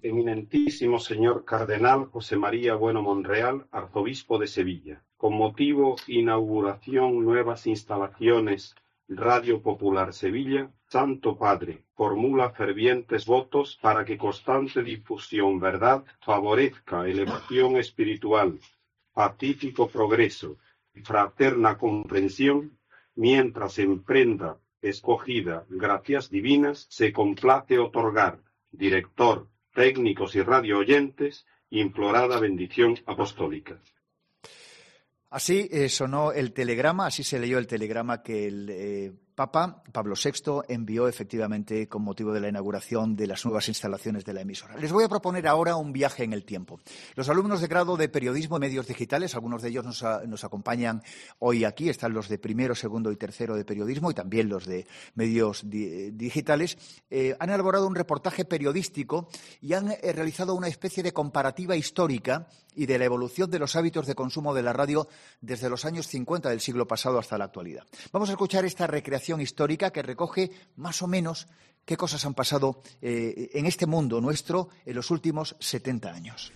Eminentísimo señor Cardenal José María Bueno Monreal, arzobispo de Sevilla, con motivo inauguración nuevas instalaciones Radio Popular Sevilla, Santo Padre, formula fervientes votos para que constante difusión verdad favorezca elevación espiritual, pacífico progreso, fraterna comprensión, mientras emprenda escogida gracias divinas, se complace otorgar, director, técnicos y radio oyentes, implorada bendición apostólica. Así sonó el telegrama, así se leyó el telegrama que el Papa Pablo VI envió efectivamente con motivo de la inauguración de las nuevas instalaciones de la emisora. Les voy a proponer ahora un viaje en el tiempo. Los alumnos de grado de Periodismo y Medios Digitales, algunos de ellos nos acompañan hoy aquí, están los de primero, segundo y tercero de Periodismo y también los de Medios Digitales, han elaborado un reportaje periodístico y han realizado una especie de comparativa histórica y de la evolución de los hábitos de consumo de la radio desde los años 50 del siglo pasado hasta la actualidad. Vamos a escuchar esta recreación histórica que recoge más o menos qué cosas han pasado en este mundo nuestro en los últimos 70 años.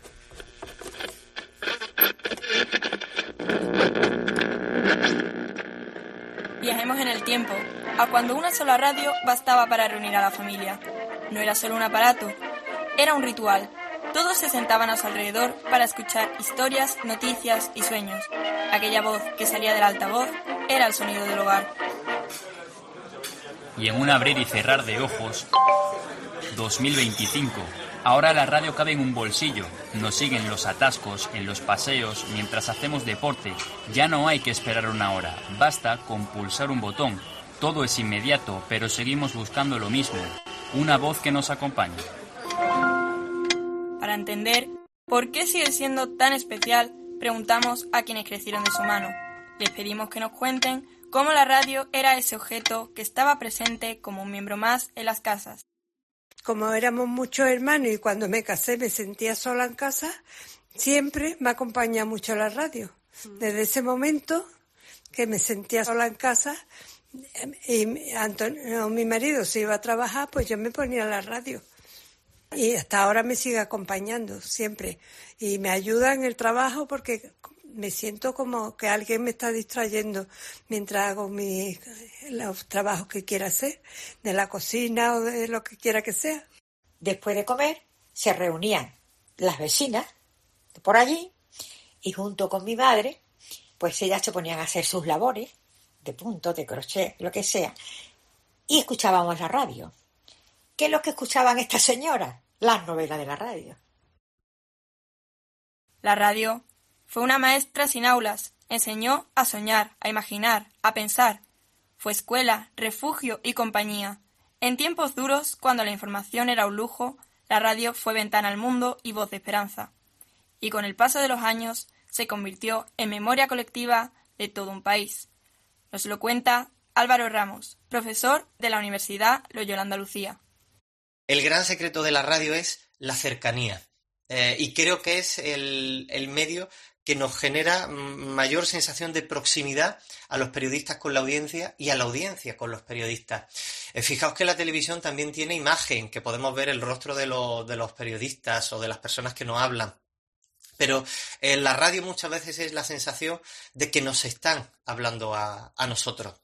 Viajemos en el tiempo, a cuando una sola radio bastaba para reunir a la familia. No era solo un aparato, era un ritual. Todos se sentaban a su alrededor para escuchar historias, noticias y sueños. Aquella voz que salía del altavoz era el sonido del hogar. Y en un abrir y cerrar de ojos, 2025. Ahora la radio cabe en un bolsillo. Nos siguen los atascos, en los paseos, mientras hacemos deporte. Ya no hay que esperar una hora. Basta con pulsar un botón. Todo es inmediato, pero seguimos buscando lo mismo. Una voz que nos acompañe. Para entender por qué sigue siendo tan especial, preguntamos a quienes crecieron de su mano. Les pedimos que nos cuenten cómo la radio era ese objeto que estaba presente como un miembro más en las casas. Como éramos muchos hermanos y cuando me casé me sentía sola en casa, siempre me acompaña mucho la radio. Desde ese momento que me sentía sola en casa y mi marido se iba a trabajar, pues yo me ponía la radio. Y hasta ahora me sigue acompañando siempre. Y me ayuda en el trabajo porque me siento como que alguien me está distrayendo mientras hago los trabajos que quiera hacer, de la cocina o de lo que quiera que sea. Después de comer se reunían las vecinas por allí y junto con mi madre, pues ellas se ponían a hacer sus labores de punto, de crochet, lo que sea, y escuchábamos la radio. ¿Qué es lo que escuchaban estas señoras? Las novelas de la radio. La radio fue una maestra sin aulas, enseñó a soñar, a imaginar, a pensar. Fue escuela, refugio y compañía. En tiempos duros, cuando la información era un lujo, la radio fue ventana al mundo y voz de esperanza. Y con el paso de los años, se convirtió en memoria colectiva de todo un país. Nos lo cuenta Álvaro Ramos, profesor de la Universidad Loyola Andalucía. El gran secreto de la radio es la cercanía. Y creo que es el medio que nos genera mayor sensación de proximidad a los periodistas con la audiencia y a la audiencia con los periodistas. Fijaos que la televisión también tiene imagen, que podemos ver el rostro de los periodistas o de las personas que nos hablan. Pero en la radio muchas veces es la sensación de que nos están hablando a nosotros.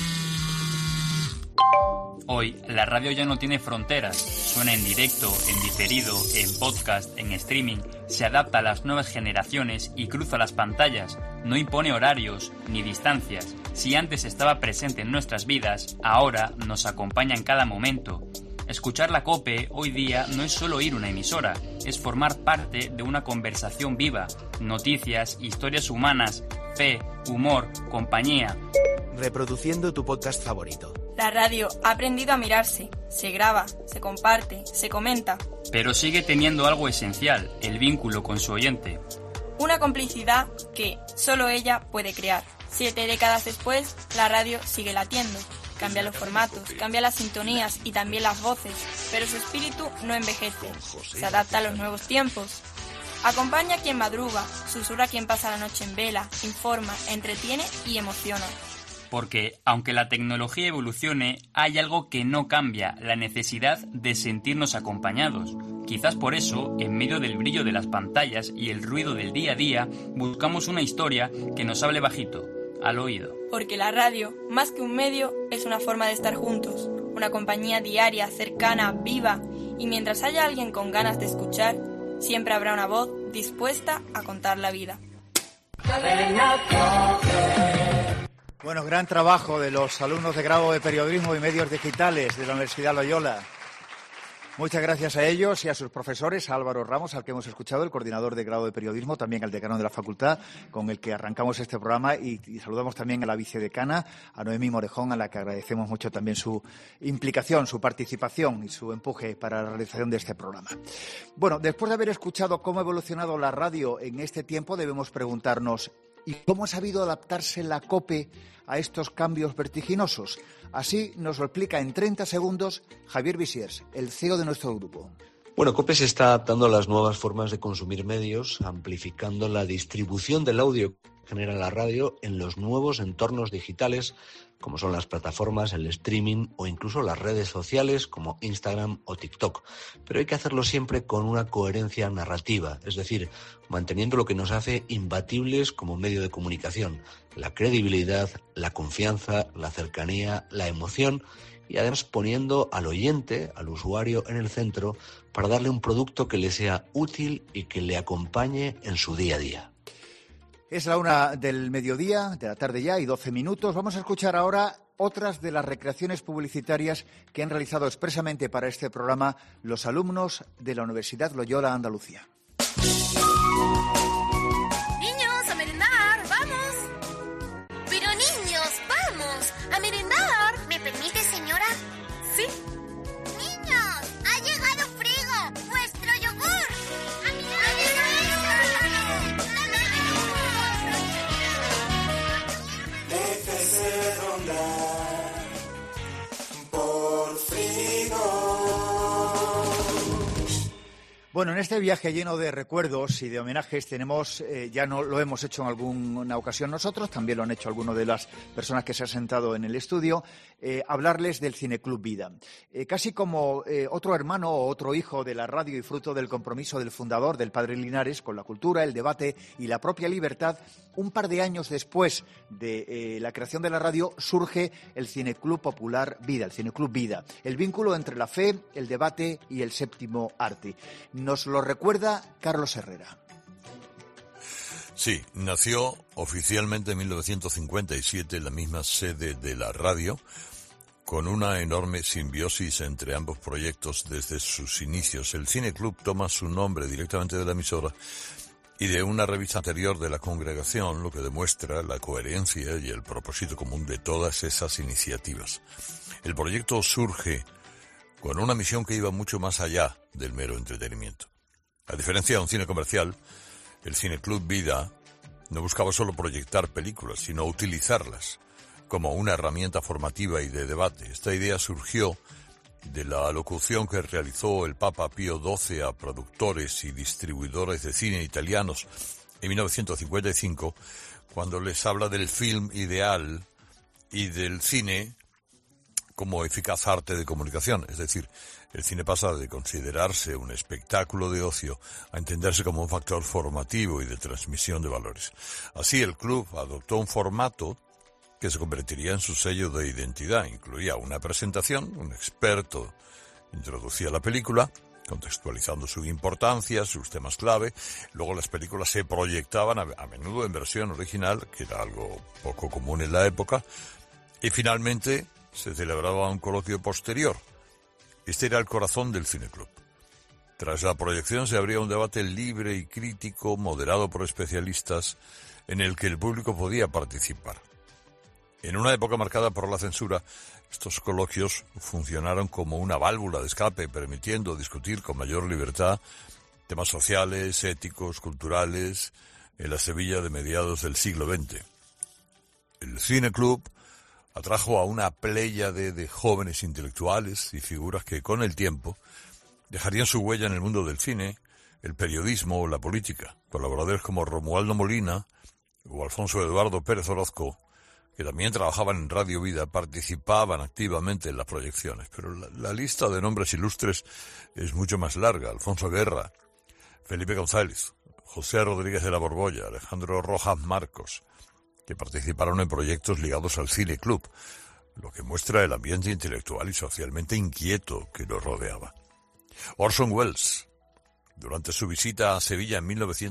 Hoy, la radio ya no tiene fronteras. Suena en directo, en diferido, en podcast, en streaming. Se adapta a las nuevas generaciones y cruza las pantallas. No impone horarios ni distancias. Si antes estaba presente en nuestras vidas, ahora nos acompaña en cada momento. Escuchar la COPE hoy día no es solo oír una emisora, es formar parte de una conversación viva. Noticias, historias humanas, fe, humor, compañía. Reproduciendo tu podcast favorito. La radio ha aprendido a mirarse, se graba, se comparte, se comenta. Pero sigue teniendo algo esencial, el vínculo con su oyente. Una complicidad que solo ella puede crear. 7 décadas después, la radio sigue latiendo. Cambia los formatos, cambia las sintonías y también las voces, pero su espíritu no envejece. Se adapta a los nuevos tiempos. Acompaña a quien madruga, susurra a quien pasa la noche en vela, informa, entretiene y emociona. Porque, aunque la tecnología evolucione, hay algo que no cambia, la necesidad de sentirnos acompañados. Quizás por eso, en medio del brillo de las pantallas y el ruido del día a día, buscamos una historia que nos hable bajito, al oído. Porque la radio, más que un medio, es una forma de estar juntos, una compañía diaria, cercana, viva, y mientras haya alguien con ganas de escuchar, siempre habrá una voz dispuesta a contar la vida. Bueno, gran trabajo de los alumnos de grado de Periodismo y Medios Digitales de la Universidad Loyola. Muchas gracias a ellos y a sus profesores, a Álvaro Ramos, al que hemos escuchado, el coordinador de grado de Periodismo, también al decano de la facultad, con el que arrancamos este programa, y saludamos también a la vicedecana, a Noemí Morejón, a la que agradecemos mucho también su implicación, su participación y su empuje para la realización de este programa. Bueno, después de haber escuchado cómo ha evolucionado la radio en este tiempo, debemos preguntarnos: ¿y cómo ha sabido adaptarse la COPE a estos cambios vertiginosos? Así nos lo explica en 30 segundos Javier Visiers, el CEO de nuestro grupo. Bueno, COPE se está adaptando a las nuevas formas de consumir medios, amplificando la distribución del audio que genera la radio en los nuevos entornos digitales, como son las plataformas, el streaming o incluso las redes sociales como Instagram o TikTok. Pero hay que hacerlo siempre con una coherencia narrativa, es decir, manteniendo lo que nos hace imbatibles como medio de comunicación: la credibilidad, la confianza, la cercanía, la emoción, y además poniendo al oyente, al usuario, en el centro para darle un producto que le sea útil y que le acompañe en su día a día. Es la 1 del mediodía, de la tarde ya, y 12 minutos. Vamos a escuchar ahora otras de las recreaciones publicitarias que han realizado expresamente para este programa los alumnos de la Universidad Loyola Andalucía. Niños, a merendar, vamos. Pero niños, vamos, a merendar. ¿Me permite, señora? Sí. Niños, ha llegado Frigo, vuestro yogur. Déjese rondar por Frigo. Bueno, en este viaje lleno de recuerdos y de homenajes tenemos, ya no lo hemos hecho en alguna ocasión nosotros, también lo han hecho algunas de las personas que se han sentado en el estudio, hablarles del Cineclub Vida. Casi como otro hermano o otro hijo de la radio y fruto del compromiso del fundador, del padre Linares, con la cultura, el debate y la propia libertad, un par de años después de la creación de la radio surge el Cineclub Popular Vida, el Cineclub Vida, el vínculo entre la fe, el debate y el séptimo arte. Nos lo recuerda Carlos Herrera. Sí, nació oficialmente en 1957 en la misma sede de la radio, con una enorme simbiosis entre ambos proyectos desde sus inicios. El Cineclub toma su nombre directamente de la emisora y de una revista anterior de la congregación, lo que demuestra la coherencia y el propósito común de todas esas iniciativas. El proyecto surge con una misión que iba mucho más allá del mero entretenimiento. A diferencia de un cine comercial, el Cineclub Vida no buscaba solo proyectar películas, sino utilizarlas como una herramienta formativa y de debate. Esta idea surgió de la alocución que realizó el Papa Pío XII a productores y distribuidores de cine italianos en 1955, cuando les habla del film ideal y del cine como eficaz arte de comunicación. Es decir, el cine pasa de considerarse un espectáculo de ocio a entenderse como un factor formativo y de transmisión de valores. Así, el club adoptó un formato que se convertiría en su sello de identidad. Incluía una presentación, un experto introducía la película, contextualizando su importancia, sus temas clave. Luego las películas se proyectaban a menudo en versión original, que era algo poco común en la época, y finalmente se celebraba un coloquio posterior. Este era el corazón del Cineclub. Tras la proyección se abría un debate libre y crítico, moderado por especialistas, en el que el público podía participar. En una época marcada por la censura, estos coloquios funcionaron como una válvula de escape, permitiendo discutir con mayor libertad temas sociales, éticos, culturales, en la Sevilla de mediados del siglo XX. El Cineclub atrajo a una pléyade de jóvenes intelectuales y figuras que con el tiempo dejarían su huella en el mundo del cine, el periodismo o la política. Colaboradores como Romualdo Molina o Alfonso Eduardo Pérez Orozco, que también trabajaban en Radio Vida, participaban activamente en las proyecciones. Pero la lista de nombres ilustres es mucho más larga. Alfonso Guerra, Felipe González, José Rodríguez de la Borbolla, Alejandro Rojas Marcos, que participaron en proyectos ligados al Cine Club, lo que muestra el ambiente intelectual y socialmente inquieto que los rodeaba. Orson Welles, durante su visita a Sevilla en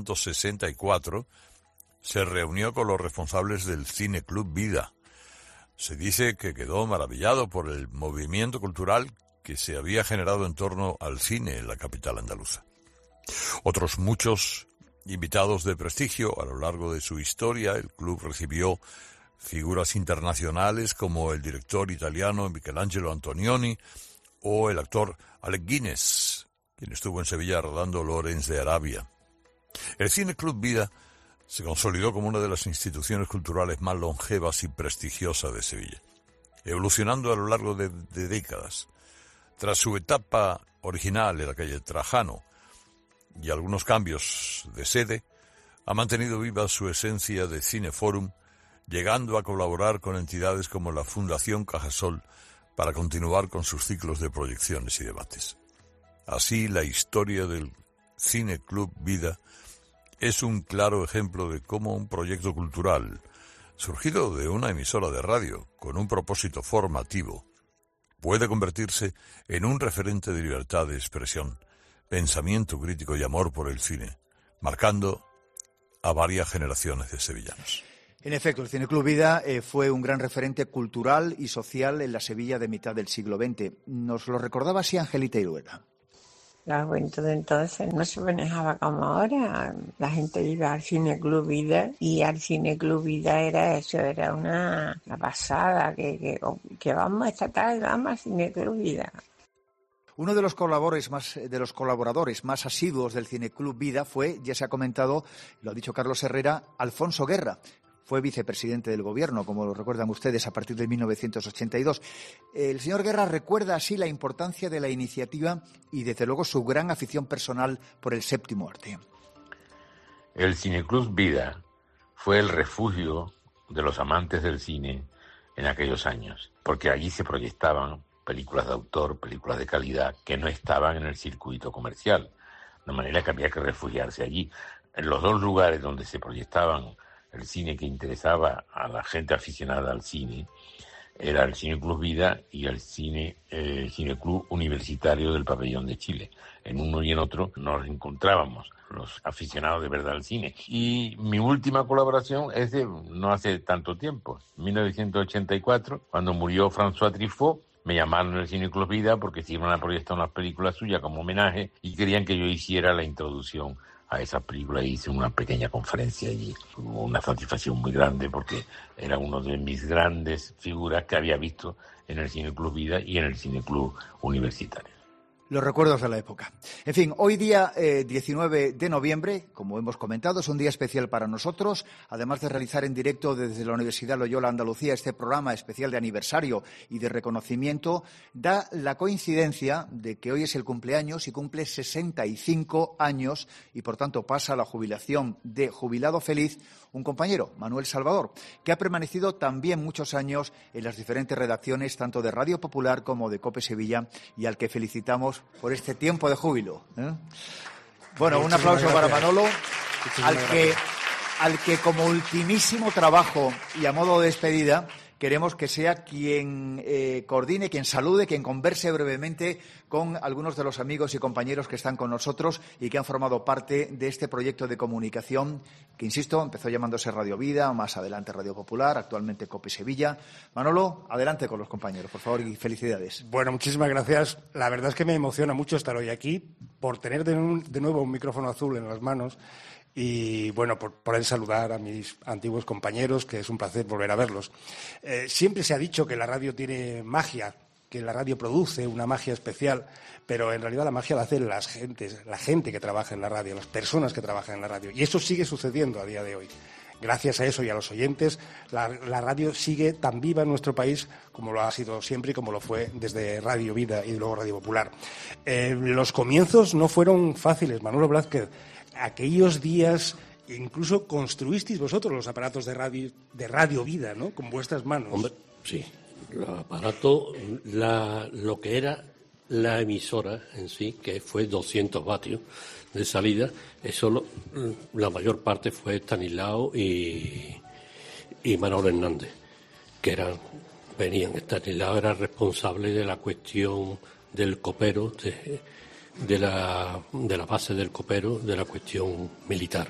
1964, se reunió con los responsables del Cine Club Vida. Se dice que quedó maravillado por el movimiento cultural que se había generado en torno al cine en la capital andaluza. Otros muchos invitados de prestigio a lo largo de su historia. El club recibió figuras internacionales como el director italiano Michelangelo Antonioni o el actor Alec Guinness, quien estuvo en Sevilla rodando Lawrence de Arabia. El Cine Club Vida se consolidó como una de las instituciones culturales más longevas y prestigiosas de Sevilla, evolucionando a lo largo de décadas. Tras su etapa original en la calle Trajano y algunos cambios de sede, ha mantenido viva su esencia de Cineforum, llegando a colaborar con entidades como la Fundación Cajasol para continuar con sus ciclos de proyecciones y debates. Así, la historia del Cine Club Vida es un claro ejemplo de cómo un proyecto cultural, surgido de una emisora de radio con un propósito formativo, puede convertirse en un referente de libertad de expresión, pensamiento crítico y amor por el cine, marcando a varias generaciones de sevillanos. En efecto, el Cine Club Vida fue un gran referente cultural y social en la Sevilla de mitad del siglo XX. Nos lo recordaba así Angelita Iruela. La juventud de entonces no se manejaba como ahora. La gente iba al Cine Club Vida y al Cine Club Vida era eso, era una pasada, que vamos esta tarde, vamos al Cine Club Vida. Uno de los colaboradores más asiduos del Cine Club Vida fue, ya se ha comentado, lo ha dicho Carlos Herrera, Alfonso Guerra. Fue vicepresidente del Gobierno, como lo recuerdan ustedes, a partir de 1982. El señor Guerra recuerda así la importancia de la iniciativa y, desde luego, su gran afición personal por el séptimo arte. El Cineclub Vida fue el refugio de los amantes del cine en aquellos años, porque allí se proyectaban películas de autor, películas de calidad, que no estaban en el circuito comercial, de manera que había que refugiarse allí. En los dos lugares donde se proyectaban el cine que interesaba a la gente aficionada al cine era el Cineclub Vida y el Cineclub Universitario del Pabellón de Chile. En uno y en otro nos encontrábamos los aficionados de verdad al cine. Y mi última colaboración es de no hace tanto tiempo, 1984, cuando murió François Truffaut. Me llamaron al Cineclub Vida porque se iban a proyectar unas películas suyas como homenaje y querían que yo hiciera la introducción a esa película. Hice una pequeña conferencia allí. Hubo una satisfacción muy grande porque era uno de mis grandes figuras que había visto en el Cineclub Vida y en el Cineclub Universitario. Los recuerdos de la época. En fin, hoy día 19 de noviembre, como hemos comentado, es un día especial para nosotros. Además de realizar en directo desde la Universidad Loyola Andalucía este programa especial de aniversario y de reconocimiento, da la coincidencia de que hoy es el cumpleaños y cumple 65 años y, por tanto, pasa a la jubilación de jubilado feliz un compañero, Manuel Salvador, que ha permanecido también muchos años en las diferentes redacciones, tanto de Radio Popular como de COPE Sevilla, y al que felicitamos por este tiempo de júbilo. Bueno, un aplauso para Manolo, al que como ultimísimo trabajo y a modo de despedida queremos que sea quien coordine, quien salude, quien converse brevemente con algunos de los amigos y compañeros que están con nosotros y que han formado parte de este proyecto de comunicación que, insisto, empezó llamándose Radio Vida, más adelante Radio Popular, actualmente COPE Sevilla. Manolo, adelante con los compañeros, por favor, y felicidades. Bueno, muchísimas gracias. La verdad es que me emociona mucho estar hoy aquí por tener de nuevo un micrófono azul en las manos. Y, bueno, por poder saludar a mis antiguos compañeros, que es un placer volver a verlos. Siempre se ha dicho que la radio tiene magia, que la radio produce una magia especial, pero en realidad la magia la hacen la gente que trabaja en la radio, las personas que trabajan en la radio. Y eso sigue sucediendo a día de hoy. Gracias a eso y a los oyentes, la radio sigue tan viva en nuestro país como lo ha sido siempre y como lo fue desde Radio Vida y luego Radio Popular. Los comienzos no fueron fáciles, Manolo Blázquez. Aquellos días incluso construisteis vosotros los aparatos de Radio Vida, ¿no? Con vuestras manos. Hombre, sí. El aparato, lo que era la emisora en sí, que fue 200 vatios de salida, eso la mayor parte fue Estanislao y Manuel Hernández, que venían. Estanislao era responsable de la cuestión del copero, de la base del copero, de la cuestión militar.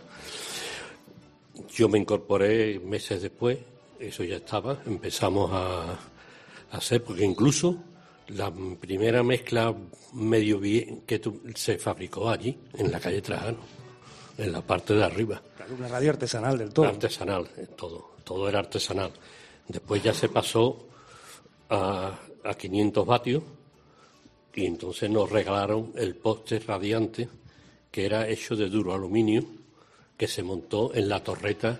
Yo me incorporé meses después, eso ya estaba, empezamos a hacer, porque incluso la primera mezcla medio bien que se fabricó allí, en la calle Trajano, en la parte de arriba. Claro, una radio artesanal del todo. Artesanal, todo era artesanal. Después ya se pasó a 500 vatios y entonces nos regalaron el poste radiante, que era hecho de duro aluminio, que se montó en la torreta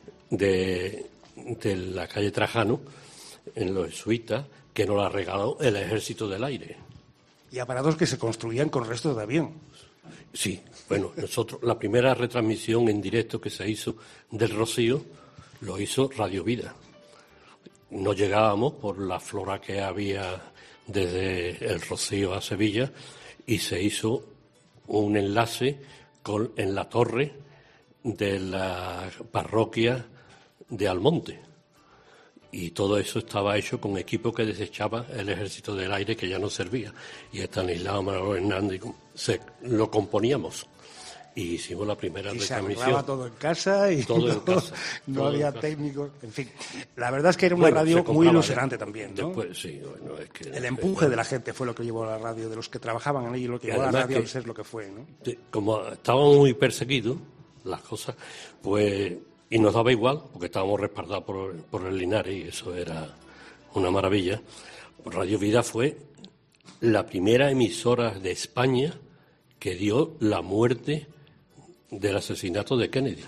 de la calle Trajano, en los jesuitas, que nos la regaló el Ejército del Aire. Y aparatos que se construían con restos de avión. Sí, bueno, nosotros, la primera retransmisión en directo que se hizo del Rocío, lo hizo Radio Vida. No llegábamos por la flora que había desde el Rocío a Sevilla y se hizo un enlace en la torre de la parroquia de Almonte. Y todo eso estaba hecho con equipo que desechaba el Ejército del Aire, que ya no servía. Y Estanislao, Manuel Hernández, lo componíamos. Y hicimos la primera retransmisión. Y se arreglaba todo en casa y todo en casa. No había técnicos. En fin, la verdad es que era una radio muy ilusionante también, ¿no? Después, sí, bueno, es que el empuje de la gente fue lo que llevó a la radio, de los que trabajaban en ella, lo que llevó a la radio a ser lo que fue, ¿no? Como estábamos muy perseguidos, las cosas, pues... Y nos daba igual, porque estábamos respaldados por el Linares, y eso era una maravilla. Radio Vida fue la primera emisora de España que dio la muerte del asesinato de Kennedy.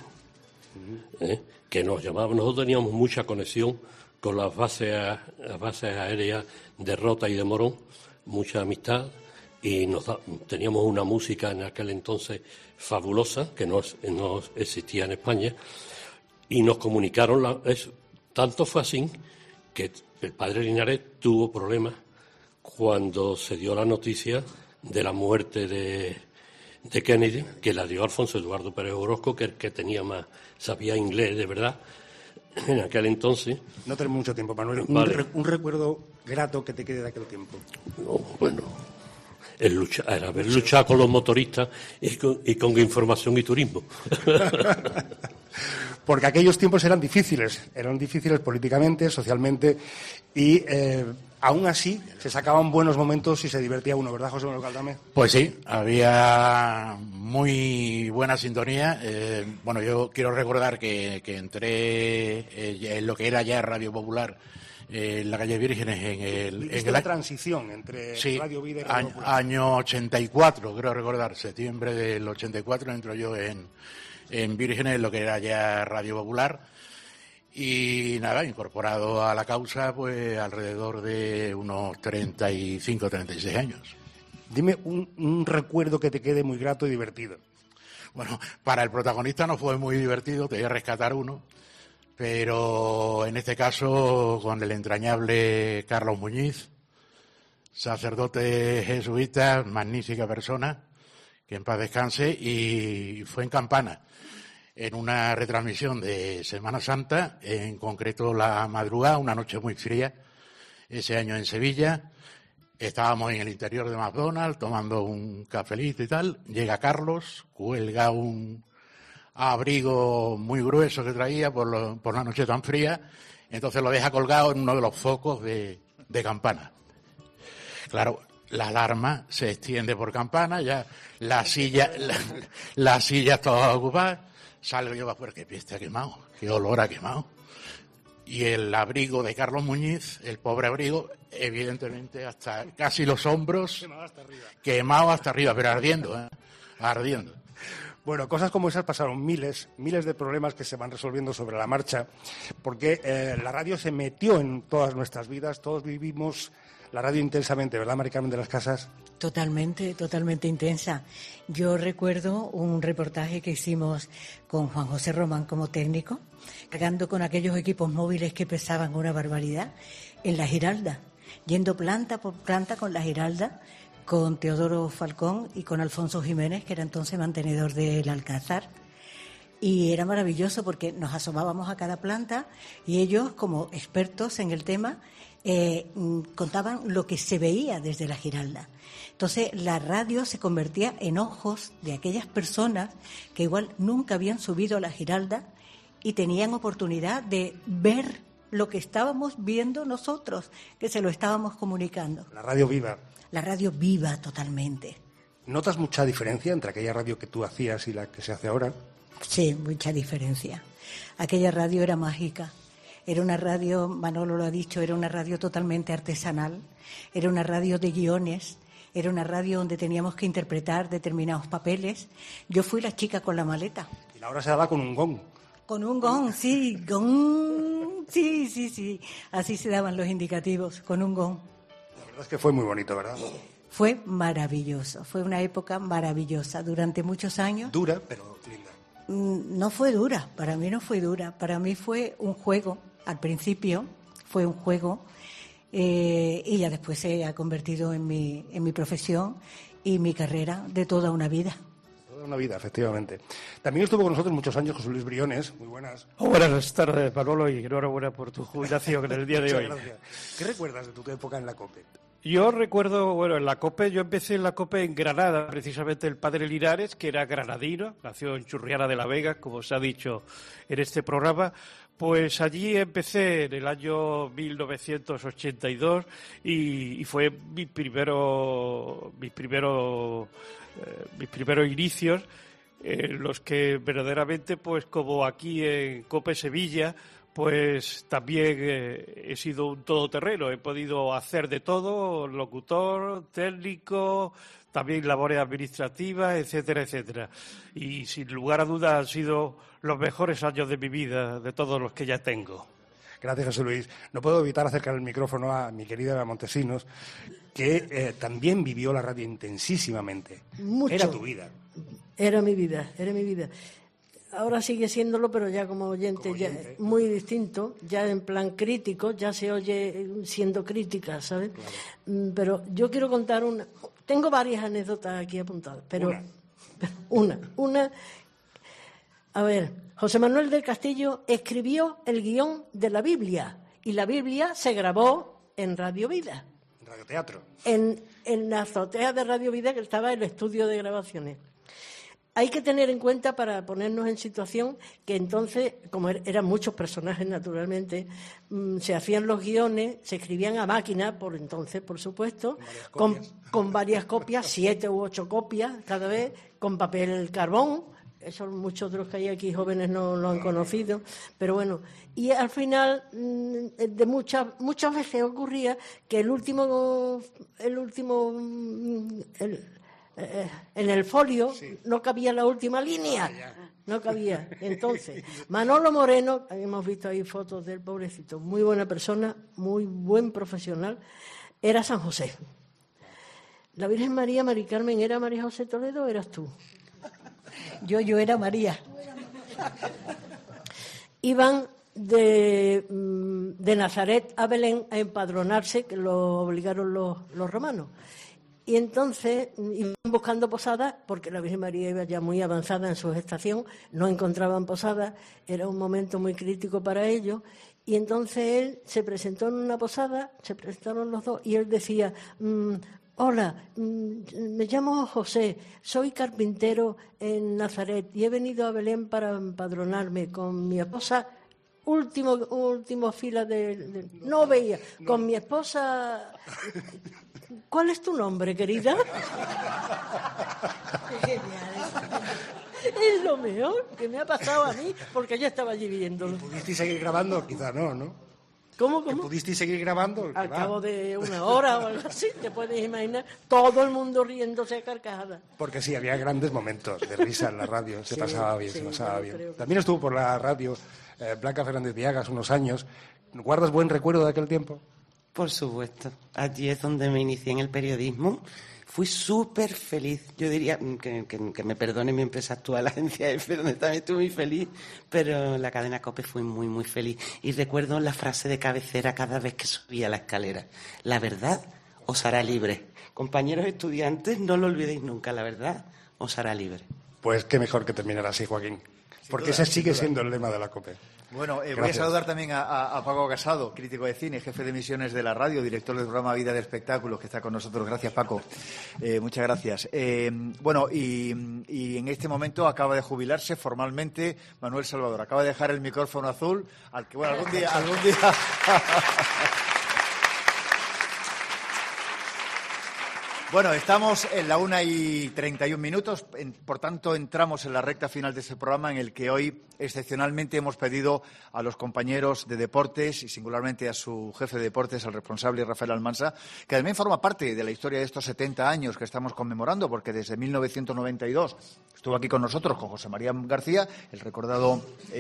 Que nos llamaban, nosotros teníamos mucha conexión con las bases aéreas de Rota y de Morón, mucha amistad, y teníamos una música en aquel entonces fabulosa, que no existía en España. Y nos comunicaron eso. Tanto fue así que el padre Linares tuvo problemas cuando se dio la noticia de la muerte de Kennedy, que la dio Alfonso Eduardo Pérez Orozco, que sabía inglés de verdad en aquel entonces. No tenemos mucho tiempo, Manuel. Vale. Un recuerdo grato que te quede de aquel tiempo. No, bueno, era haber luchado con los motoristas y con información y turismo. Porque aquellos tiempos eran difíciles políticamente, socialmente, y aún así se sacaban buenos momentos y se divertía uno, ¿verdad, José Manuel Caldame? Pues sí, había muy buena sintonía. Bueno, yo quiero recordar que entré en lo que era ya Radio Popular, en la calle Vírgenes, en la transición entre Radio Vida y Radio Popular. Año 84, creo recordar, septiembre del 84 entro yo en Vírgenes, lo que era ya Radio Popular, y nada, incorporado a la causa pues alrededor de unos 35, 36 años. Dime un recuerdo que te quede muy grato y divertido. Bueno, para el protagonista no fue muy divertido, te voy a rescatar uno, pero en este caso con el entrañable Carlos Muñiz, sacerdote jesuita, magnífica persona, que en paz descanse, y fue en Campana, en una retransmisión de Semana Santa, en concreto la madrugada, una noche muy fría, ese año en Sevilla. Estábamos en el interior de McDonald's tomando un cafelito y tal. Llega Carlos, cuelga un abrigo muy grueso que traía por la noche tan fría, entonces lo deja colgado en uno de los focos de Campana. Claro, la alarma se extiende por Campana, ya la silla está ocupada. Salgo yo afuera, qué pie está quemado, qué olor a quemado. Y el abrigo de Carlos Muñiz, el pobre abrigo, evidentemente hasta casi los hombros, quemado hasta arriba, pero ardiendo, ardiendo. Bueno, cosas como esas pasaron miles de problemas que se van resolviendo sobre la marcha, porque la radio se metió en todas nuestras vidas, todos vivimos la radio intensamente, ¿verdad, Mari Carmen de las Casas? Totalmente, totalmente intensa. Yo recuerdo un reportaje que hicimos con Juan José Román como técnico, cargando con aquellos equipos móviles que pesaban una barbaridad, en la Giralda, yendo planta por planta con la Giralda, con Teodoro Falcón y con Alfonso Jiménez, que era entonces mantenedor del Alcázar. Y era maravilloso porque nos asomábamos a cada planta y ellos, como expertos en el tema, contaban lo que se veía desde la Giralda. Entonces la radio se convertía en ojos de aquellas personas que igual nunca habían subido a la Giralda y tenían oportunidad de ver lo que estábamos viendo nosotros, que se lo estábamos comunicando. La radio viva. La radio viva totalmente. ¿Notas mucha diferencia entre aquella radio que tú hacías y la que se hace ahora? Sí, mucha diferencia. Aquella radio era mágica. Era una radio, Manolo lo ha dicho, era una radio totalmente artesanal. Era una radio de guiones. Era una radio donde teníamos que interpretar determinados papeles. Yo fui la chica con la maleta. Y la hora se daba con un gong. Con un gong, sí, gong. Sí. Así se daban los indicativos, con un gong. La verdad es que fue muy bonito, ¿verdad? Fue maravilloso. Fue una época maravillosa. Durante muchos años. Dura, pero linda. No fue dura, para mí no fue dura. Para mí fue un juego. Al principio fue un juego. Y ya después se ha convertido en mi profesión y mi carrera de toda una vida. Toda una vida, efectivamente. También estuvo con nosotros muchos años José Luis Briones. Muy buenas. Buenas tardes, Manolo, y enhorabuena por tu jubilación en el día de hoy. Gracias. ¿Qué recuerdas de tu época en la COPE? Yo recuerdo, en la COPE, yo empecé en la COPE en Granada, precisamente el padre Linares, que era granadino, nació en Churriana de la Vega, como se ha dicho en este programa. Pues allí empecé en el año 1982 y fue mis primeros inicios en los que verdaderamente, pues como aquí en COPE Sevilla, pues también he sido un todoterreno, he podido hacer de todo, locutor, técnico, también labores administrativas, etcétera, etcétera. Y sin lugar a dudas han sido los mejores años de mi vida, de todos los que ya tengo. Gracias, José Luis. No puedo evitar acercar el micrófono a mi querida Eva Montesinos, que también vivió la radio intensísimamente. Mucho. Era tu vida. Era mi vida. Ahora sigue siéndolo, pero ya como oyente, ya muy distinto, ya en plan crítico, ya se oye siendo crítica, ¿sabes? Claro. Pero yo quiero contar una. Tengo varias anécdotas aquí apuntadas, pero una. A ver, José Manuel del Castillo escribió el guión de la Biblia y la Biblia se grabó en Radio Vida. En radioteatro. En la azotea de Radio Vida, que estaba el estudio de grabaciones. Hay que tener en cuenta, para ponernos en situación, que entonces, como eran muchos personajes naturalmente, se hacían los guiones, se escribían a máquina, por entonces, por supuesto, con varias copias, 7 u 8 copias cada vez, con papel carbón. Eso muchos de los que hay aquí jóvenes no lo han conocido, pero bueno. Y al final, muchas veces ocurría que en el folio no cabía la última línea, no cabía. Entonces, Manolo Moreno, hemos visto ahí fotos del pobrecito, muy buena persona, muy buen profesional, era San José. La Virgen María, Mari Carmen, ¿era María José Toledo o eras tú? Yo era María. Iban de Nazaret a Belén a empadronarse, que lo obligaron los romanos. Y entonces iban buscando posadas, porque la Virgen María iba ya muy avanzada en su gestación, no encontraban posadas, era un momento muy crítico para ellos, y entonces él se presentó en una posada, se presentaron los dos, y él decía, hola, me llamo José, soy carpintero en Nazaret, y he venido a Belén para empadronarme con mi esposa, último fila no veía, con mi esposa... ¿Cuál es tu nombre, querida? Es lo mejor que me ha pasado a mí, porque yo estaba allí viéndolo. ¿Pudisteis seguir grabando? Quizá no. ¿Cómo? ¿Pudisteis seguir grabando? Al cabo de una hora o algo así, te puedes imaginar, todo el mundo riéndose a carcajadas. Porque sí, había grandes momentos de risa en la radio, se pasaba bien. También estuvo por la radio Blanca Fernández Viagas unos años. ¿Guardas buen recuerdo de aquel tiempo? Por supuesto. Allí es donde me inicié en el periodismo. Fui súper feliz. Yo diría que me perdone mi empresa actual, la agencia EFE, donde también estuve muy feliz, pero la cadena COPE fui muy, muy feliz. Y recuerdo la frase de cabecera cada vez que subía la escalera. La verdad os hará libre. Compañeros estudiantes, no lo olvidéis nunca. La verdad os hará libre. Pues qué mejor que terminar así, Joaquín. Porque ese sigue siendo el lema de la COPE. Bueno, voy a saludar también a Paco Casado, crítico de cine, jefe de emisiones de la radio, director del programa Vida de Espectáculos, que está con nosotros. Gracias, Paco. Muchas gracias. Bueno, y en este momento acaba de jubilarse formalmente Manuel Salvador. Acaba de dejar el micrófono azul, al que, bueno, algún día... Bueno, estamos en la 1:31, por tanto entramos en la recta final de este programa en el que hoy excepcionalmente hemos pedido a los compañeros de deportes y singularmente a su jefe de deportes, al responsable Rafael Almansa, que también forma parte de la historia de estos 70 años que estamos conmemorando, porque desde 1992 estuvo aquí con nosotros, con José María García, el recordado...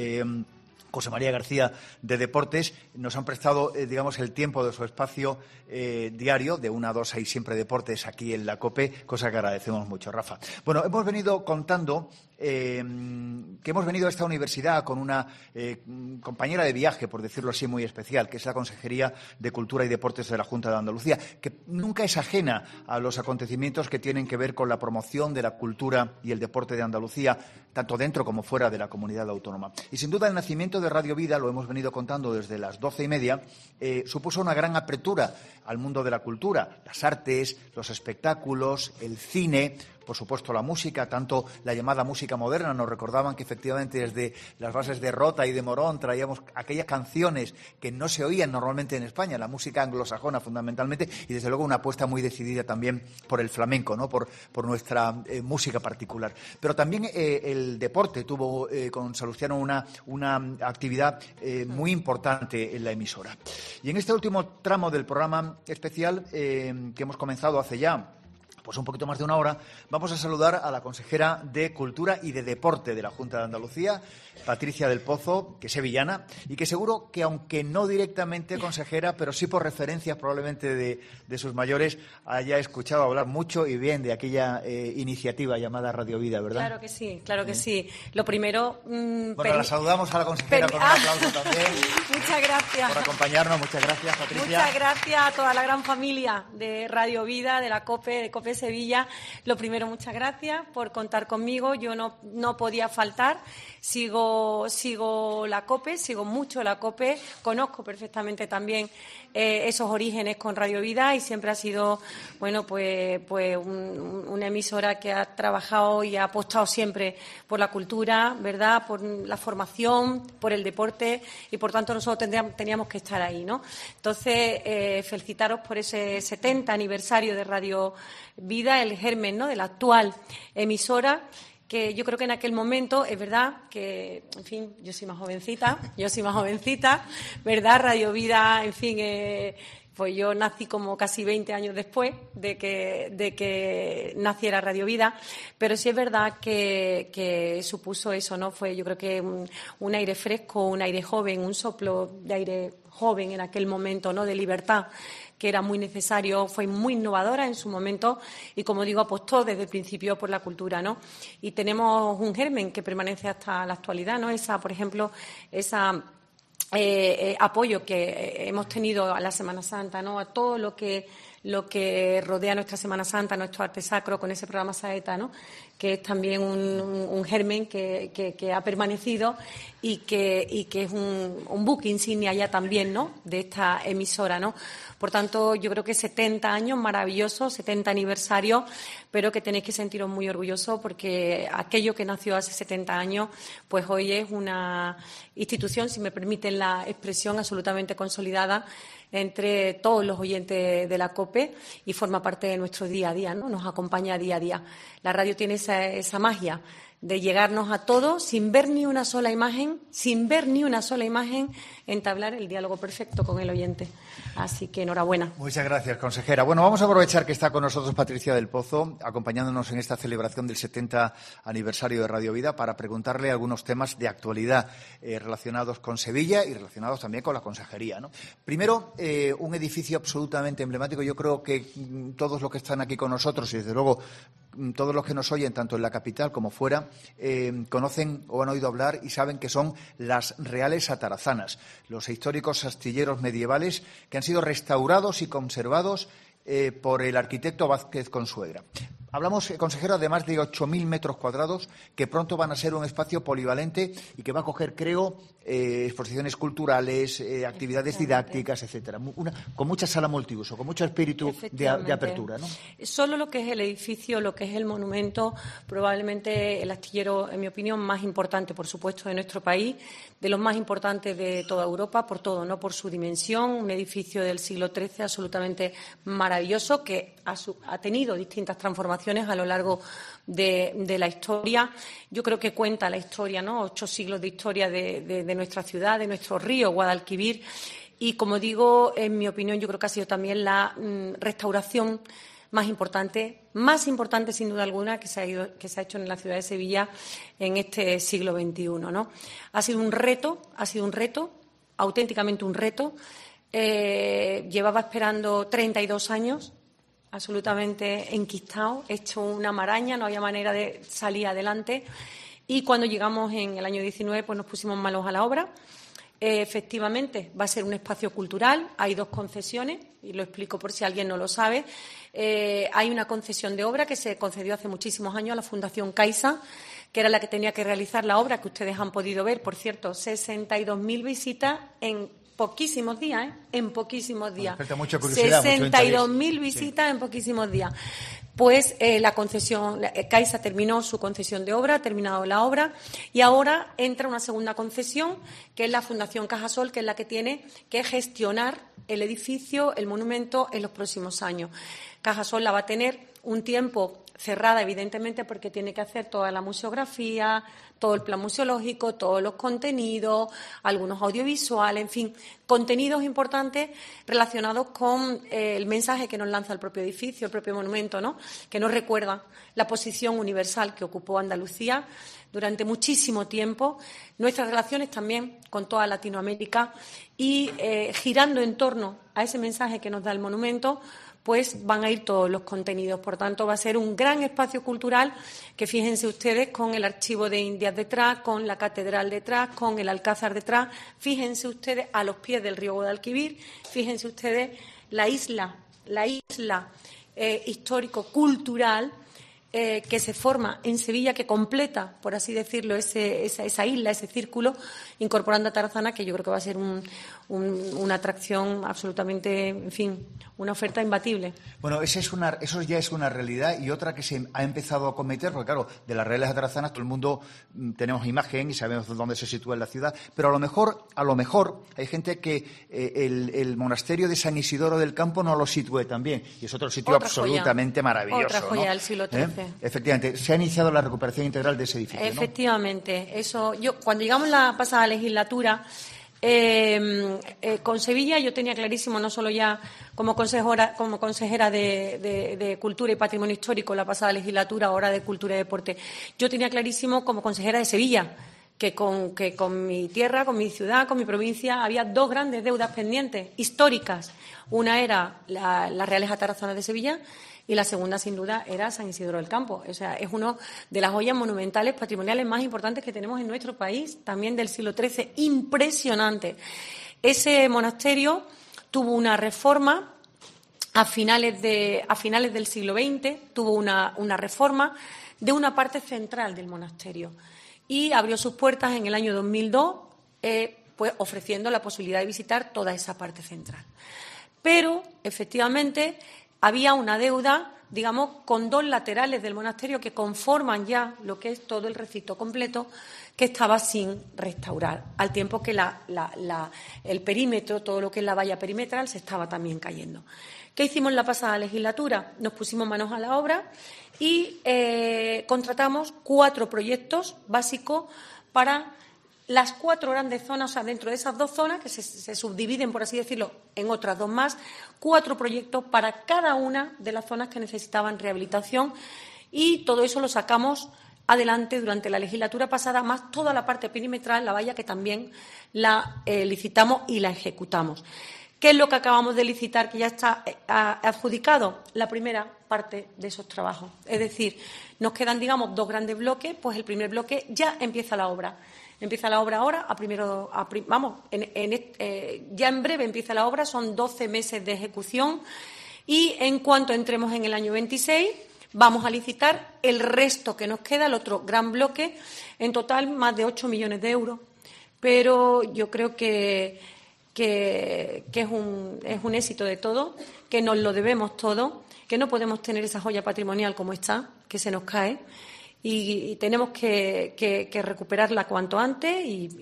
José María García de Deportes, nos han prestado, digamos, el tiempo de su espacio diario, de 1 a 2 hay siempre deportes aquí en la COPE, cosa que agradecemos mucho, Rafa. Bueno, hemos venido contando que hemos venido a esta universidad con una compañera de viaje, por decirlo así, muy especial, que es la Consejería de Cultura y Deportes de la Junta de Andalucía, que nunca es ajena a los acontecimientos que tienen que ver con la promoción de la cultura y el deporte de Andalucía, tanto dentro como fuera de la comunidad autónoma. Y sin duda el nacimiento de Radio Vida, lo hemos venido contando desde las 12:30, supuso una gran apertura al mundo de la cultura, las artes, los espectáculos, el cine, por supuesto la música, tanto la llamada música moderna. Nos recordaban que efectivamente desde las bases de Rota y de Morón traíamos aquellas canciones que no se oían normalmente en España, la música anglosajona fundamentalmente, y desde luego una apuesta muy decidida también por el flamenco, ¿no? por nuestra música particular. Pero también el deporte tuvo con Salustiano una actividad muy importante en la emisora. Y en este último tramo del programa especial que hemos comenzado hace ya pues un poquito más de una hora, vamos a saludar a la consejera de Cultura y de Deporte de la Junta de Andalucía, Patricia del Pozo, que es sevillana, y que seguro que, aunque no directamente consejera, pero sí por referencias probablemente de sus mayores, haya escuchado hablar mucho y bien de aquella iniciativa llamada Radio Vida, ¿verdad? Claro que sí, claro que sí. Lo primero... Bueno, la saludamos a la consejera con un aplauso también. Muchas gracias. Por acompañarnos, muchas gracias, Patricia. Muchas gracias a toda la gran familia de Radio Vida, de la COPE, de COPE Sevilla. Lo primero, muchas gracias por contar conmigo. Yo no podía faltar. Sigo la COPE, sigo mucho la COPE, conozco perfectamente también esos orígenes con Radio Vida y siempre ha sido, bueno, pues una emisora que ha trabajado y ha apostado siempre por la cultura, ¿verdad?, por la formación, por el deporte y por tanto nosotros teníamos que estar ahí, ¿no? Entonces, felicitaros por ese 70 aniversario de Radio Vida, el germen, ¿no?, de la actual emisora, que yo creo que en aquel momento, es verdad que, en fin, yo soy más jovencita, ¿verdad? Radio Vida, en fin, pues yo nací como casi 20 años después de que naciera Radio Vida, pero sí es verdad que supuso eso, ¿no? Fue, yo creo que un aire fresco, un aire joven, un soplo de aire joven en aquel momento, ¿no?, de libertad, que era muy necesario, fue muy innovadora en su momento y, como digo, apostó desde el principio por la cultura, ¿no? Y tenemos un germen que permanece hasta la actualidad, ¿no? Por ejemplo, apoyo que hemos tenido a la Semana Santa, ¿no?, a todo lo que rodea nuestra Semana Santa, nuestro arte sacro, con ese programa Saeta, ¿no?, que es también un germen que ha permanecido y que es un buque insignia ya también, ¿no?, de esta emisora, ¿no? Por tanto, yo creo que 70 años maravillosos, 70 aniversarios, pero que tenéis que sentiros muy orgullosos porque aquello que nació hace 70 años, pues hoy es una institución, si me permiten la expresión, absolutamente consolidada entre todos los oyentes de la COPE y forma parte de nuestro día a día, ¿no? Nos acompaña día a día. La radio tiene esa magia de llegarnos a todos sin ver ni una sola imagen, entablar el diálogo perfecto con el oyente. Así que enhorabuena. Muchas gracias, consejera. Bueno, vamos a aprovechar que está con nosotros Patricia del Pozo, acompañándonos en esta celebración del 70 aniversario de Radio Vida, para preguntarle algunos temas de actualidad relacionados con Sevilla y relacionados también con la consejería, ¿no? Primero, un edificio absolutamente emblemático. Yo creo que todos los que están aquí con nosotros y, desde luego, todos los que nos oyen, tanto en la capital como fuera, conocen o han oído hablar y saben que son las Reales Atarazanas, los históricos astilleros medievales que han sido restaurados y conservados por el arquitecto Vázquez Consuegra. Hablamos, consejero, de más de 8.000 metros cuadrados que pronto van a ser un espacio polivalente y que va a acoger, creo, exposiciones culturales, actividades didácticas, etcétera. Con mucha sala multiuso, con mucho espíritu de apertura, ¿no? Solo lo que es el edificio, lo que es el monumento, probablemente el astillero, en mi opinión, más importante, por supuesto, de nuestro país, de los más importantes de toda Europa, por todo, no por su dimensión, un edificio del siglo XIII absolutamente maravilloso que ha tenido distintas transformaciones a lo largo de la historia. Yo creo que cuenta la historia, ¿no? 8 siglos de historia de nuestra ciudad, de nuestro río Guadalquivir. Y, como digo, en mi opinión, yo creo que ha sido también la restauración más importante sin duda alguna, que se ha hecho en la ciudad de Sevilla en este siglo XXI, ¿no? Ha sido un reto, auténticamente un reto. Llevaba esperando 32 años, absolutamente enquistado, hecho una maraña, no había manera de salir adelante. Y cuando llegamos en el año 19, pues nos pusimos manos a la obra. Efectivamente, va a ser un espacio cultural. Hay 2 concesiones, y lo explico por si alguien no lo sabe. Hay una concesión de obra que se concedió hace muchísimos años a la Fundación Caixa, que era la que tenía que realizar la obra que ustedes han podido ver. Por cierto, 62.000 visitas en poquísimos días, En poquísimos días. 62.000 visitas en poquísimos días. Pues la concesión, Caixa terminó su concesión de obra, ha terminado la obra, y ahora entra una segunda concesión, que es la Fundación Cajasol, que es la que tiene que gestionar el edificio, el monumento, en los próximos años. Cajasol la va a tener un tiempo cerrada, evidentemente, porque tiene que hacer toda la museografía, todo el plan museológico, todos los contenidos, algunos audiovisuales, en fin, contenidos importantes relacionados con el mensaje que nos lanza el propio edificio, el propio monumento, ¿no? Que nos recuerda la posición universal que ocupó Andalucía durante muchísimo tiempo, nuestras relaciones también con toda Latinoamérica, y girando en torno a ese mensaje que nos da el monumento, pues van a ir todos los contenidos. Por tanto, va a ser un gran espacio cultural que, fíjense ustedes, con el Archivo de Indias detrás, con la Catedral detrás, con el Alcázar detrás, fíjense ustedes a los pies del río Guadalquivir, fíjense ustedes la isla histórico-cultural que se forma en Sevilla, que completa, por así decirlo, esa isla, ese círculo, incorporando a Tarazana, que yo creo que va a ser una atracción absolutamente, en fin, una oferta imbatible. Bueno, eso ya es una realidad, y otra que se ha empezado a cometer, porque claro, de las Reales Atarazanas todo el mundo tenemos imagen y sabemos dónde se sitúa en la ciudad, pero a lo mejor hay gente que el monasterio de San Isidoro del Campo no lo sitúe también, y es otro sitio absolutamente maravilloso. Otra joya del siglo XIII. Efectivamente, se ha iniciado la recuperación integral de ese edificio, ¿no? Efectivamente, eso. Cuando llegamos la pasada legislatura, con Sevilla, yo tenía clarísimo, no solo ya como consejera de Cultura y Patrimonio Histórico la pasada legislatura, ahora de Cultura y Deporte, yo tenía clarísimo como consejera de Sevilla que con mi tierra, con mi ciudad, con mi provincia, había 2 grandes deudas pendientes históricas. Una era las Reales Atarazanas de Sevilla, y la segunda, sin duda, era San Isidoro del Campo. O sea, es una de las joyas monumentales patrimoniales más importantes que tenemos en nuestro país, también del siglo XIII. Impresionante. Ese monasterio tuvo una reforma a finales del siglo XX, tuvo una reforma de una parte central del monasterio, y abrió sus puertas en el año 2002, pues ofreciendo la posibilidad de visitar toda esa parte central. Pero, efectivamente, había una deuda digamos, con 2 laterales del monasterio que conforman ya lo que es todo el recinto completo, que estaba sin restaurar, al tiempo que el perímetro, todo lo que es la valla perimetral, se estaba también cayendo. ¿Qué hicimos en la pasada legislatura? Nos pusimos manos a la obra y contratamos 4 proyectos básicos para las 4 grandes zonas, o sea, dentro de esas 2 zonas, que se subdividen, por así decirlo, en otras 2 más, 4 proyectos para cada una de las zonas que necesitaban rehabilitación, y todo eso lo sacamos adelante durante la legislatura pasada, más toda la parte perimetral, la valla, que también la licitamos y la ejecutamos. ¿Qué es lo que acabamos de licitar, que ya está adjudicado? La primera parte de esos trabajos. Es decir, nos quedan, digamos, 2 grandes bloques, pues el primer bloque ya empieza la obra. Empieza la obra ahora, ya en breve empieza la obra, son 12 meses de ejecución, y en cuanto entremos en el año 26 vamos a licitar el resto que nos queda, el otro gran bloque, en total más de 8 millones de euros. Pero yo creo que es un éxito de todo, que nos lo debemos todo, que no podemos tener esa joya patrimonial como está, que se nos cae, y tenemos que recuperarla cuanto antes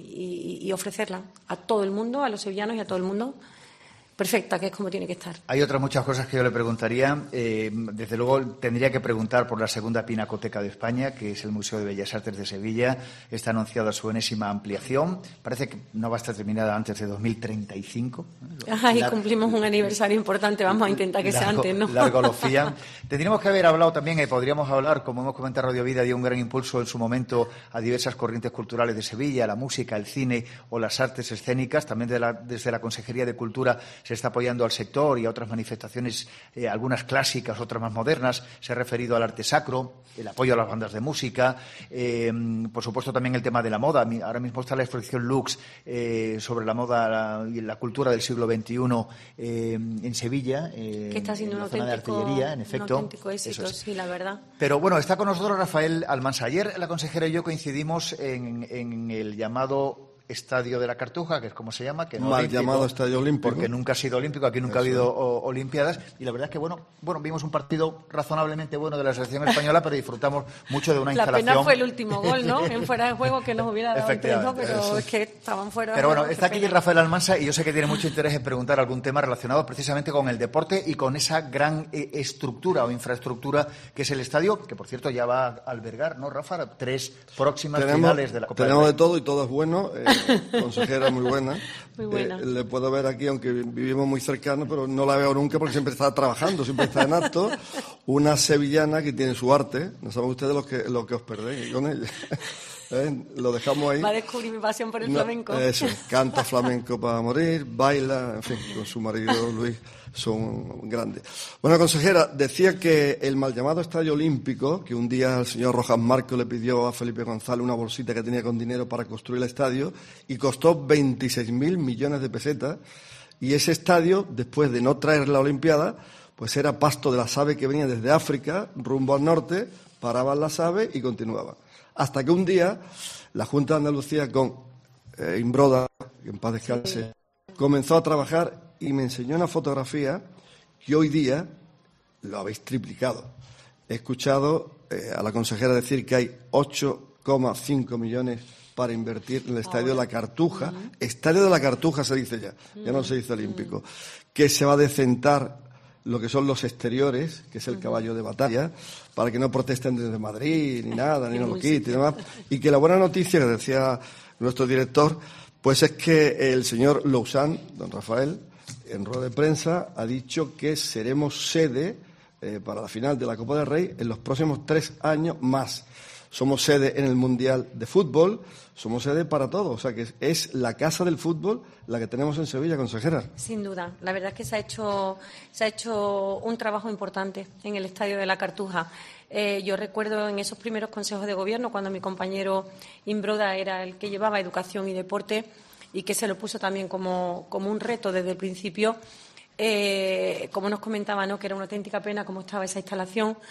y ofrecerla a todo el mundo, a los sevillanos y a todo el mundo, perfecta, que es como tiene que estar. Hay otras muchas cosas que yo le preguntaría. Desde luego tendría que preguntar por la segunda Pinacoteca de España, que es el Museo de Bellas Artes de Sevilla. Está anunciada su enésima ampliación. Parece que no va a estar terminada antes de 2035. Y cumplimos un aniversario importante. Vamos a intentar que sea antes, ¿no? Largo lo fían. Tendríamos que haber hablado también, podríamos hablar, como hemos comentado, Radio Vida dio un gran impulso en su momento a diversas corrientes culturales de Sevilla, la música, el cine o las artes escénicas. También desde la Consejería de Cultura se está apoyando al sector y a otras manifestaciones, algunas clásicas, otras más modernas. Se ha referido al arte sacro, el apoyo a las bandas de música, por supuesto también el tema de la moda. Ahora mismo está la exposición Lux sobre la moda y la cultura del siglo XXI en Sevilla, que está siendo un auténtico éxito, sí, la verdad. Pero bueno, está con nosotros Rafael Almansa. Ayer la consejera y yo coincidimos en el llamado Estadio de la Cartuja, que es como se llama, que no mal llamado Estadio Olímpico, porque nunca ha sido olímpico, aquí nunca ha habido olimpiadas, y la verdad es que bueno, vimos un partido razonablemente bueno de la selección española, pero disfrutamos mucho de una instalación. La pena fue el último gol, ¿no? En fuera de juego, que nos hubiera dado 3, ¿no? Pero es que estaban fuera. Pero bueno, está aquí Rafael Almansa, y yo sé que tiene mucho interés en preguntar algún tema relacionado precisamente con el deporte y con esa gran estructura o infraestructura que es el estadio, que por cierto ya va a albergar, ¿no, Rafa? 3 próximas finales de la Copa Tenemos del Rey. de todo y todo es bueno. Consejera muy buena. Muy buena. Le puedo ver aquí, aunque vivimos muy cercanos, pero no la veo nunca porque siempre está trabajando, siempre está en acto. Una sevillana que tiene su arte. No saben ustedes lo que os perdéis con ella. Lo dejamos ahí. Va a descubrir mi pasión por el flamenco. Eso, canta flamenco para morir, baila, en fin, con su marido Luis son grandes. Bueno, consejera, decía que el mal llamado Estadio Olímpico, que un día el señor Rojas Marco le pidió a Felipe González una bolsita que tenía con dinero para construir el estadio, y costó 26.000 millones de pesetas, y ese estadio, después de no traer la Olimpiada, pues era pasto de las aves que venían desde África, rumbo al norte, paraban las aves y continuaban. Hasta que un día la Junta de Andalucía con Imbroda, que en paz descanse, comenzó a trabajar y me enseñó una fotografía que hoy día lo habéis triplicado. He escuchado a la consejera decir que hay 8,5 millones para invertir en el Estadio de la Cartuja. Estadio de la Cartuja se dice ya no se dice olímpico. Que se va a decentar lo que son los exteriores, que es el caballo de batalla, para que no protesten desde Madrid, ni nada, ni nos lo quiten, y demás. Y que la buena noticia, que decía nuestro director, pues es que el señor Lousán, don Rafael, en rueda de prensa, ha dicho que seremos sede para la final de la Copa del Rey en los próximos 3 años más. Somos sede en el Mundial de Fútbol, somos sede para todo. O sea que es la casa del fútbol la que tenemos en Sevilla, consejera. Sin duda. La verdad es que se ha hecho un trabajo importante en el Estadio de la Cartuja. Yo recuerdo en esos primeros consejos de gobierno, cuando mi compañero Imbroda era el que llevaba educación y deporte, y que se lo puso también como un reto desde el principio, como nos comentaba, ¿no?, que era una auténtica pena cómo estaba esa instalación,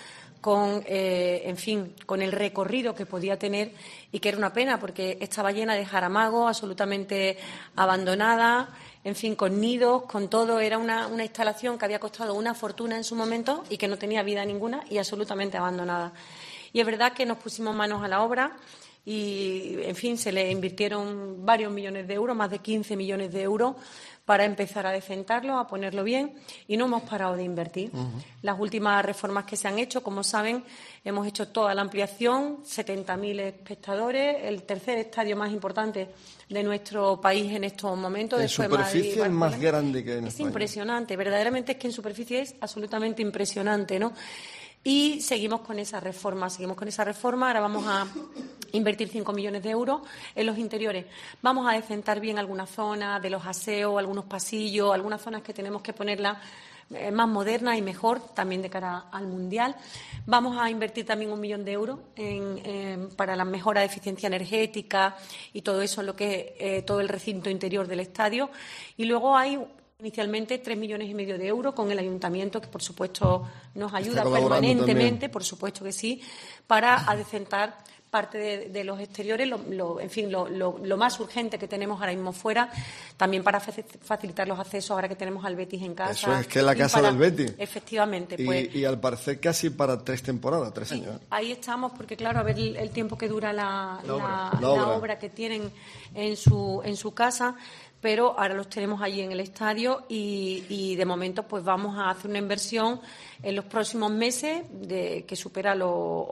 en fin, con el recorrido que podía tener, y que era una pena porque estaba llena de jaramagos, absolutamente abandonada, en fin, con nidos, con todo. Era una instalación que había costado una fortuna en su momento y que no tenía vida ninguna y absolutamente abandonada. Y es verdad que nos pusimos manos a la obra y, en fin, se le invirtieron varios millones de euros, más de 15 millones de euros, para empezar a decentarlo, a ponerlo bien, y no hemos parado de invertir. Las últimas reformas que se han hecho, como saben, hemos hecho toda la ampliación, 70.000 espectadores, el tercer estadio más importante de nuestro país en estos momentos. En superficie es más grande que en España. Es impresionante, verdaderamente es que en superficie es absolutamente impresionante, ¿no? Y seguimos con esa reforma. Ahora vamos a invertir 5 millones de euros en los interiores. Vamos a decentar bien algunas zonas de los aseos, algunos pasillos, algunas zonas que tenemos que ponerlas más modernas y mejor, también de cara al Mundial. Vamos a invertir también 1 millón de euros para la mejora de eficiencia energética y todo eso, en lo que es todo el recinto interior del estadio. Y luego hay inicialmente 3,5 millones de euros con el ayuntamiento, que por supuesto nos ayuda permanentemente, también. Por supuesto que sí, para adecentar parte de los exteriores, lo más urgente que tenemos ahora mismo fuera, también para facilitar los accesos ahora que tenemos al Betis en casa. Eso es que es la casa del Betis. Efectivamente. Y al parecer casi para 3 temporadas, 3 años. Ahí estamos, porque claro, a ver el tiempo que dura la obra que tienen en su casa, pero ahora los tenemos allí en el estadio y de momento pues vamos a hacer una inversión en los próximos meses que supera los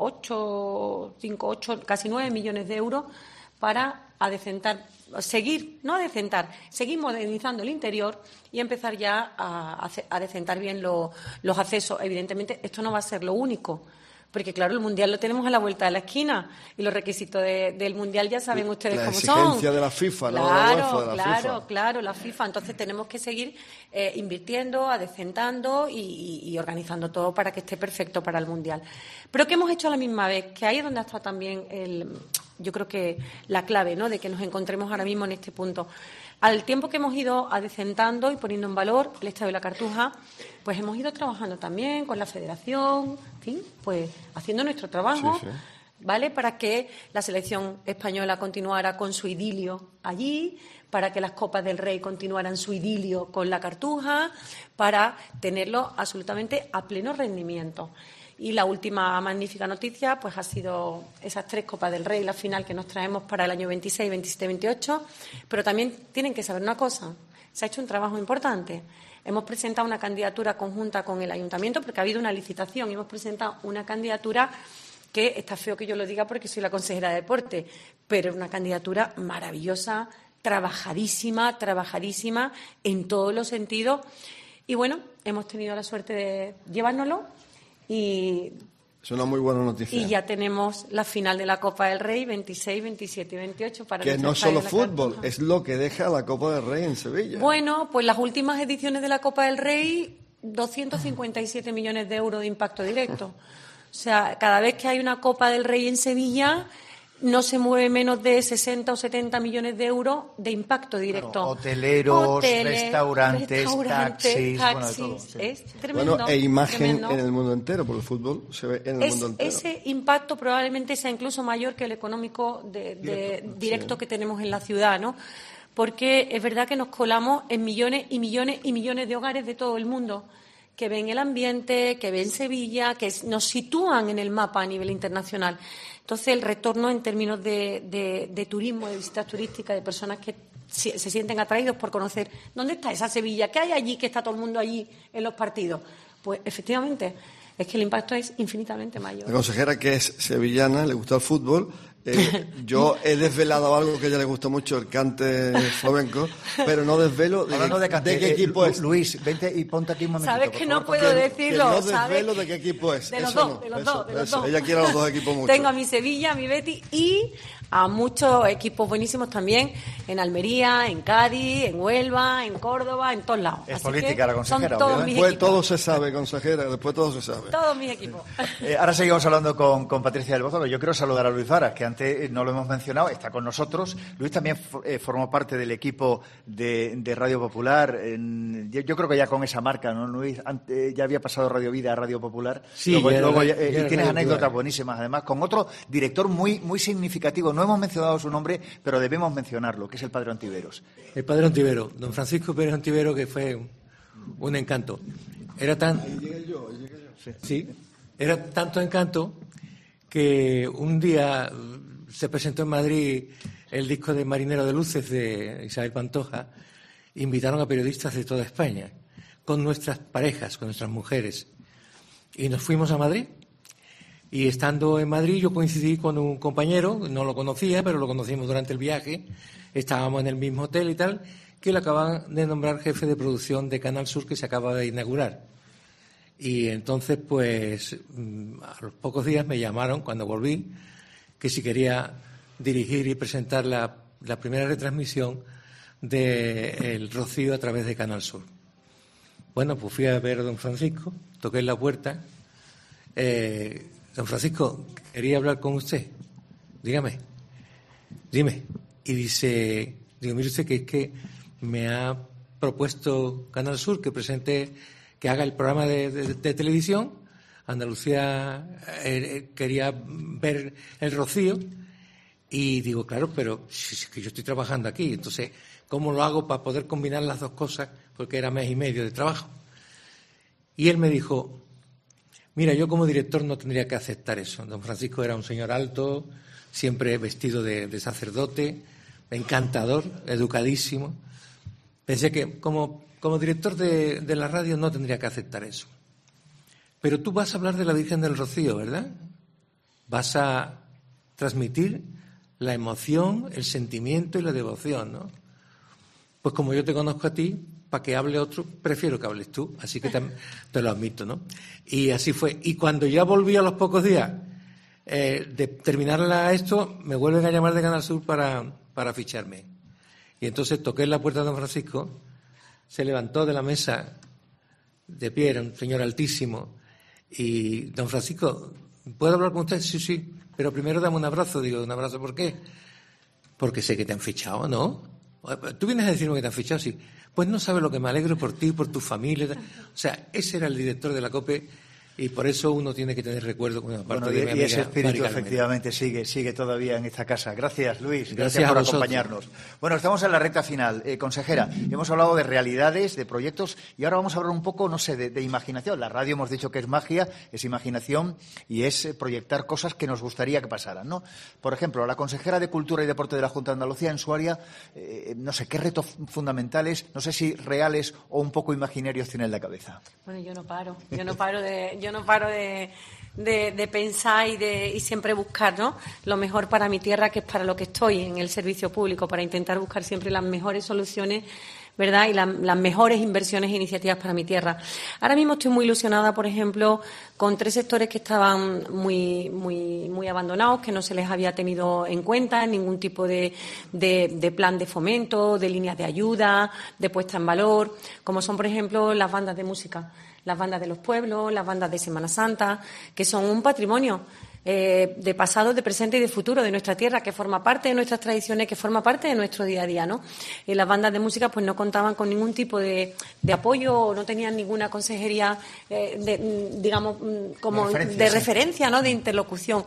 casi 9 millones de euros para seguir modernizando el interior y empezar ya a decentar bien los accesos. Evidentemente, esto no va a ser lo único, porque claro, el Mundial lo tenemos a la vuelta de la esquina y los requisitos del Mundial ya saben ustedes cómo son. La exigencia de la FIFA, ¿no? Claro, la FIFA. Entonces tenemos que seguir invirtiendo, adecentando y organizando todo para que esté perfecto para el Mundial. Pero ¿qué hemos hecho a la misma vez? Que ahí es donde está también yo creo que la clave, ¿no?, de que nos encontremos ahora mismo en este punto. Al tiempo que hemos ido adecentando y poniendo en valor el Estadio de la Cartuja, pues hemos ido trabajando también con la Federación, en fin, pues haciendo nuestro trabajo, ¿vale?, para que la selección española continuara con su idilio allí, para que las Copas del Rey continuaran su idilio con la Cartuja, para tenerlo absolutamente a pleno rendimiento. Y la última magnífica noticia pues ha sido esas 3 Copas del Rey, la final que nos traemos para el año 26, 27, 28. Pero también tienen que saber una cosa, se ha hecho un trabajo importante. Hemos presentado una candidatura conjunta con el Ayuntamiento porque ha habido una licitación y hemos presentado una candidatura que está feo que yo lo diga porque soy la consejera de Deporte, pero es una candidatura maravillosa, trabajadísima en todos los sentidos. Y bueno, hemos tenido la suerte de llevárnoslo. Y es una muy buena noticia. Y ya tenemos la final de la Copa del Rey, 26, 27 y 28. Que no es solo fútbol, es lo que deja la Copa del Rey en Sevilla. Bueno, pues las últimas ediciones de la Copa del Rey, 257 millones de euros de impacto directo. O sea, cada vez que hay una Copa del Rey en Sevilla, no se mueve menos de 60 o 70 millones de euros de impacto directo. Claro, hoteleros, restaurantes, taxis, bueno, de todo. Sí. Es tremendo. Bueno, e imagen en el mundo entero, porque el fútbol se ve en el mundo entero. Ese impacto probablemente sea incluso mayor que el económico directo que tenemos en la ciudad, ¿no? Porque es verdad que nos colamos en millones y millones y millones de hogares de todo el mundo que ven el ambiente, que ven Sevilla, que nos sitúan en el mapa a nivel internacional. Entonces, el retorno en términos de turismo, de visitas turísticas, de personas que se sienten atraídos por conocer dónde está esa Sevilla, qué hay allí, que está todo el mundo allí en los partidos. Pues, efectivamente, es que el impacto es infinitamente mayor. La consejera, que es sevillana, le gusta el fútbol. Yo he desvelado algo que a ella le gusta mucho, el cante flamenco, pero no desvelo de qué equipo es. Luis, vente y ponte aquí un momentito. Sabes que no puedo decirlo. No desvelo de qué equipo es. De los dos. Ella quiere a los dos equipos mucho. Tengo a mi Sevilla, a mi Betis y a muchos equipos buenísimos también en Almería, en Cádiz, en Huelva, en Córdoba, en todos lados. Es Así política la consejera. Son todos mis Después equipos. todo se sabe, consejera, después todo se sabe. Todos mis equipos. Ahora seguimos hablando con Patricia del Bozo, pero yo quiero saludar a Luis Varas, que antes no lo hemos mencionado, está con nosotros. Luis también formó parte del equipo de Radio Popular. Yo creo que ya con esa marca, ¿no, Luis? Antes, ya había pasado Radio Vida a Radio Popular. Sí, y ya tienes anécdotas Popular. buenísimas, además, con otro director muy significativo. No hemos mencionado su nombre, pero debemos mencionarlo, que es el padre Ontiveros. El padre Ontivero, don Francisco Pérez Ontivero, que fue un encanto. Era tan... Sí, era tanto encanto que un día se presentó en Madrid el disco de Marinero de Luces de Isabel Pantoja. Invitaron a periodistas de toda España, con nuestras parejas, con nuestras mujeres. Y nos fuimos a Madrid. Y estando en Madrid yo coincidí con un compañero, no lo conocía, pero lo conocimos durante el viaje, estábamos en el mismo hotel y tal, que le acaban de nombrar jefe de producción de Canal Sur, que se acaba de inaugurar. Y entonces, pues, a los pocos días me llamaron, cuando volví, que si quería dirigir y presentar la primera retransmisión del Rocío a través de Canal Sur. Bueno, pues fui a ver a don Francisco, toqué en la puerta. Don Francisco, quería hablar con usted. Dígame. Dime. Y digo, mire usted que es que me ha propuesto Canal Sur que presente, que haga el programa de televisión. Andalucía quería ver el Rocío. Y digo, claro, pero si es que yo estoy trabajando aquí, entonces, ¿cómo lo hago para poder combinar las dos cosas? Porque era mes y medio de trabajo. Y él me dijo, mira, yo como director no tendría que aceptar eso. Don Francisco era un señor alto, siempre vestido de sacerdote, encantador, educadísimo. Pensé que como director de la radio no tendría que aceptar eso. Pero tú vas a hablar de la Virgen del Rocío, ¿verdad? Vas a transmitir la emoción, el sentimiento y la devoción, ¿no? Pues como yo te conozco a ti, para que hable otro, prefiero que hables tú, así que te lo admito, ¿no? Y así fue. Y cuando ya volví a los pocos días de terminar esto, me vuelven a llamar de Canal Sur para ficharme. Y entonces toqué en la puerta de don Francisco, se levantó de la mesa de pie, era un señor altísimo, y don Francisco, ¿puedo hablar con usted? Sí, pero primero dame un abrazo. Digo, ¿un abrazo por qué? Porque sé que te han fichado, ¿no? ¿Tú vienes a decirme que te han fichado? Sí. Pues no sabes lo que me alegro por ti, por tu familia. O sea, ese era el director de la COPE y por eso uno tiene que tener recuerdo con una parte de mi amiga. Y ese espíritu Mari Carmen. efectivamente sigue todavía en esta casa. Gracias, Luis. Gracias por a vosotros. acompañarnos. Bueno, estamos en la recta final. Consejera, hemos hablado de realidades, de proyectos y ahora vamos a hablar un poco, no sé, de imaginación. La radio hemos dicho que es magia, es imaginación y es proyectar cosas que nos gustaría que pasaran, ¿no? Por ejemplo, la consejera de Cultura y Deporte de la Junta de Andalucía, en su área, no sé, ¿qué retos fundamentales, no sé si reales o un poco imaginarios tiene en la cabeza? Bueno, yo no paro de pensar y siempre buscar, ¿no?, lo mejor para mi tierra, que es para lo que estoy en el servicio público, para intentar buscar siempre las mejores soluciones, ¿verdad?, y las mejores inversiones e iniciativas para mi tierra. Ahora mismo estoy muy ilusionada, por ejemplo, con 3 sectores que estaban muy abandonados, que no se les había tenido en cuenta en ningún tipo de plan de fomento, de líneas de ayuda, de puesta en valor, como son, por ejemplo, las bandas de música, las bandas de los pueblos, las bandas de Semana Santa, que son un patrimonio de pasado, de presente y de futuro de nuestra tierra, que forma parte de nuestras tradiciones, que forma parte de nuestro día a día, ¿no? Y las bandas de música pues no contaban con ningún tipo de apoyo o no tenían ninguna consejería, digamos, como de referencia, ¿no?, de interlocución.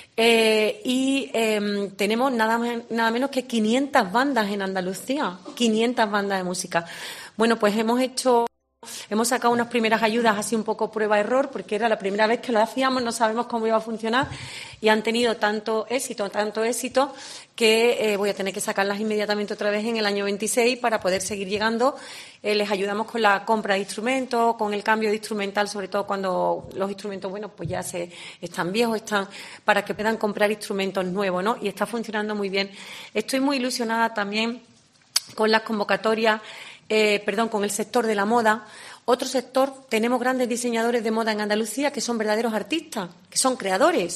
Tenemos nada menos que 500 bandas en Andalucía, 500 bandas de música. Bueno, pues hemos sacado unas primeras ayudas así un poco prueba-error, porque era la primera vez que lo hacíamos, no sabemos cómo iba a funcionar y han tenido tanto éxito que voy a tener que sacarlas inmediatamente otra vez en el año 26 para poder seguir llegando. Les ayudamos con la compra de instrumentos, con el cambio de instrumental, sobre todo cuando los instrumentos, bueno, pues ya están viejos, para que puedan comprar instrumentos nuevos, ¿no? Y está funcionando muy bien. Estoy muy ilusionada también con las convocatorias, con el sector de la moda. Otro sector, tenemos grandes diseñadores de moda en Andalucía que son verdaderos artistas, que son creadores,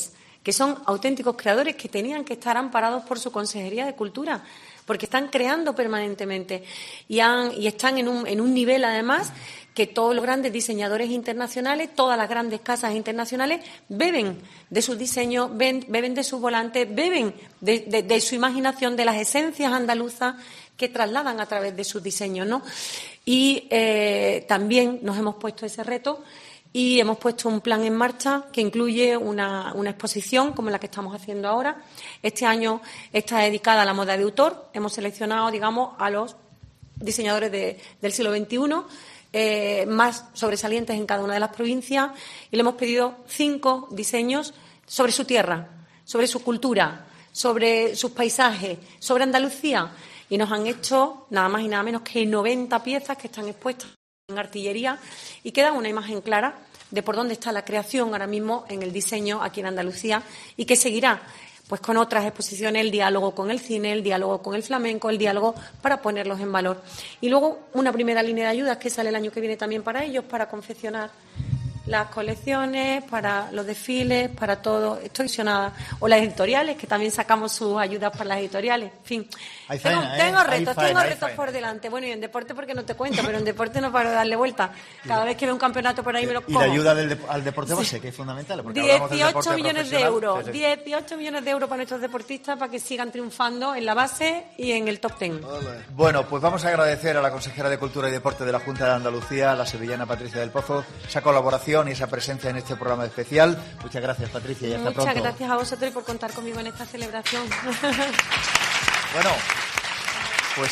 que son auténticos creadores que tenían que estar amparados por su Consejería de Cultura, porque están creando permanentemente y están en un nivel, además, que todos los grandes diseñadores internacionales, todas las grandes casas internacionales beben de sus diseños, beben de sus volantes, beben de su imaginación, de las esencias andaluzas que trasladan a través de sus diseños, ¿no? Y también nos hemos puesto ese reto y hemos puesto un plan en marcha que incluye una exposición como la que estamos haciendo ahora. Este año está dedicada a la moda de autor. Hemos seleccionado, digamos, a los diseñadores del siglo XXI, más sobresalientes en cada una de las provincias, y le hemos pedido 5 diseños sobre su tierra, sobre su cultura, sobre sus paisajes, sobre Andalucía, y nos han hecho nada más y nada menos que 90 piezas que están expuestas en artillería y que dan una imagen clara de por dónde está la creación ahora mismo en el diseño aquí en Andalucía, y que seguirá pues con otras exposiciones, el diálogo con el cine, el diálogo con el flamenco, el diálogo para ponerlos en valor. Y luego una primera línea de ayudas que sale el año que viene también para ellos, para confeccionar las colecciones, para los desfiles, para todo. Estoy ilusionada. O las editoriales, que también sacamos sus ayudas para las editoriales. En fin, tengo retos por delante. Bueno, y en deporte porque no te cuento, pero en deporte no paro de darle vuelta. Cada vez que veo un campeonato por ahí me lo como. Y la ayuda al deporte base, que es fundamental. 18 millones de euros. 18 millones de euros para nuestros deportistas para que sigan triunfando en la base y en el top 10. Bueno, pues vamos a agradecer a la consejera de Cultura y Deporte de la Junta de Andalucía, la sevillana Patricia del Pozo, esa colaboración y esa presencia en este programa especial. Muchas gracias, Patricia, y hasta pronto. Muchas gracias a vosotros por contar conmigo en esta celebración. Bueno, pues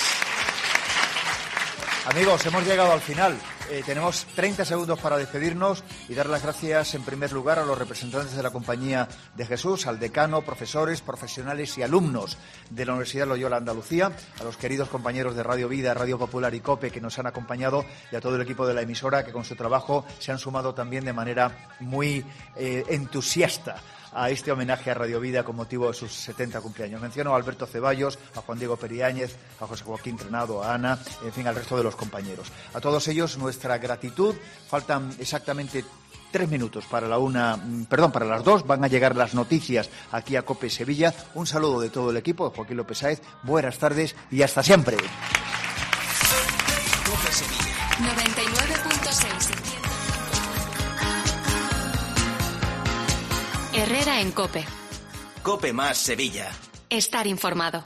amigos, hemos llegado al final. Tenemos 30 segundos para despedirnos y dar las gracias en primer lugar a los representantes de la Compañía de Jesús, al decano, profesores, profesionales y alumnos de la Universidad Loyola Andalucía, a los queridos compañeros de Radio Vida, Radio Popular y COPE que nos han acompañado, y a todo el equipo de la emisora que con su trabajo se han sumado también de manera muy entusiasta a este homenaje a Radio Vida con motivo de sus 70 cumpleaños. Menciono a Alberto Ceballos, a Juan Diego Periáñez, a José Joaquín Trenado, a Ana, en fin, al resto de los compañeros. A todos ellos nuestra gratitud. Faltan exactamente 3 minutos para para las 2. Van a llegar las noticias aquí a COPE Sevilla. Un saludo de todo el equipo, de Joaquín López Sáez. Buenas tardes y hasta siempre. COPE Sevilla 99.6. Herrera en COPE. COPE más Sevilla. Estar informado.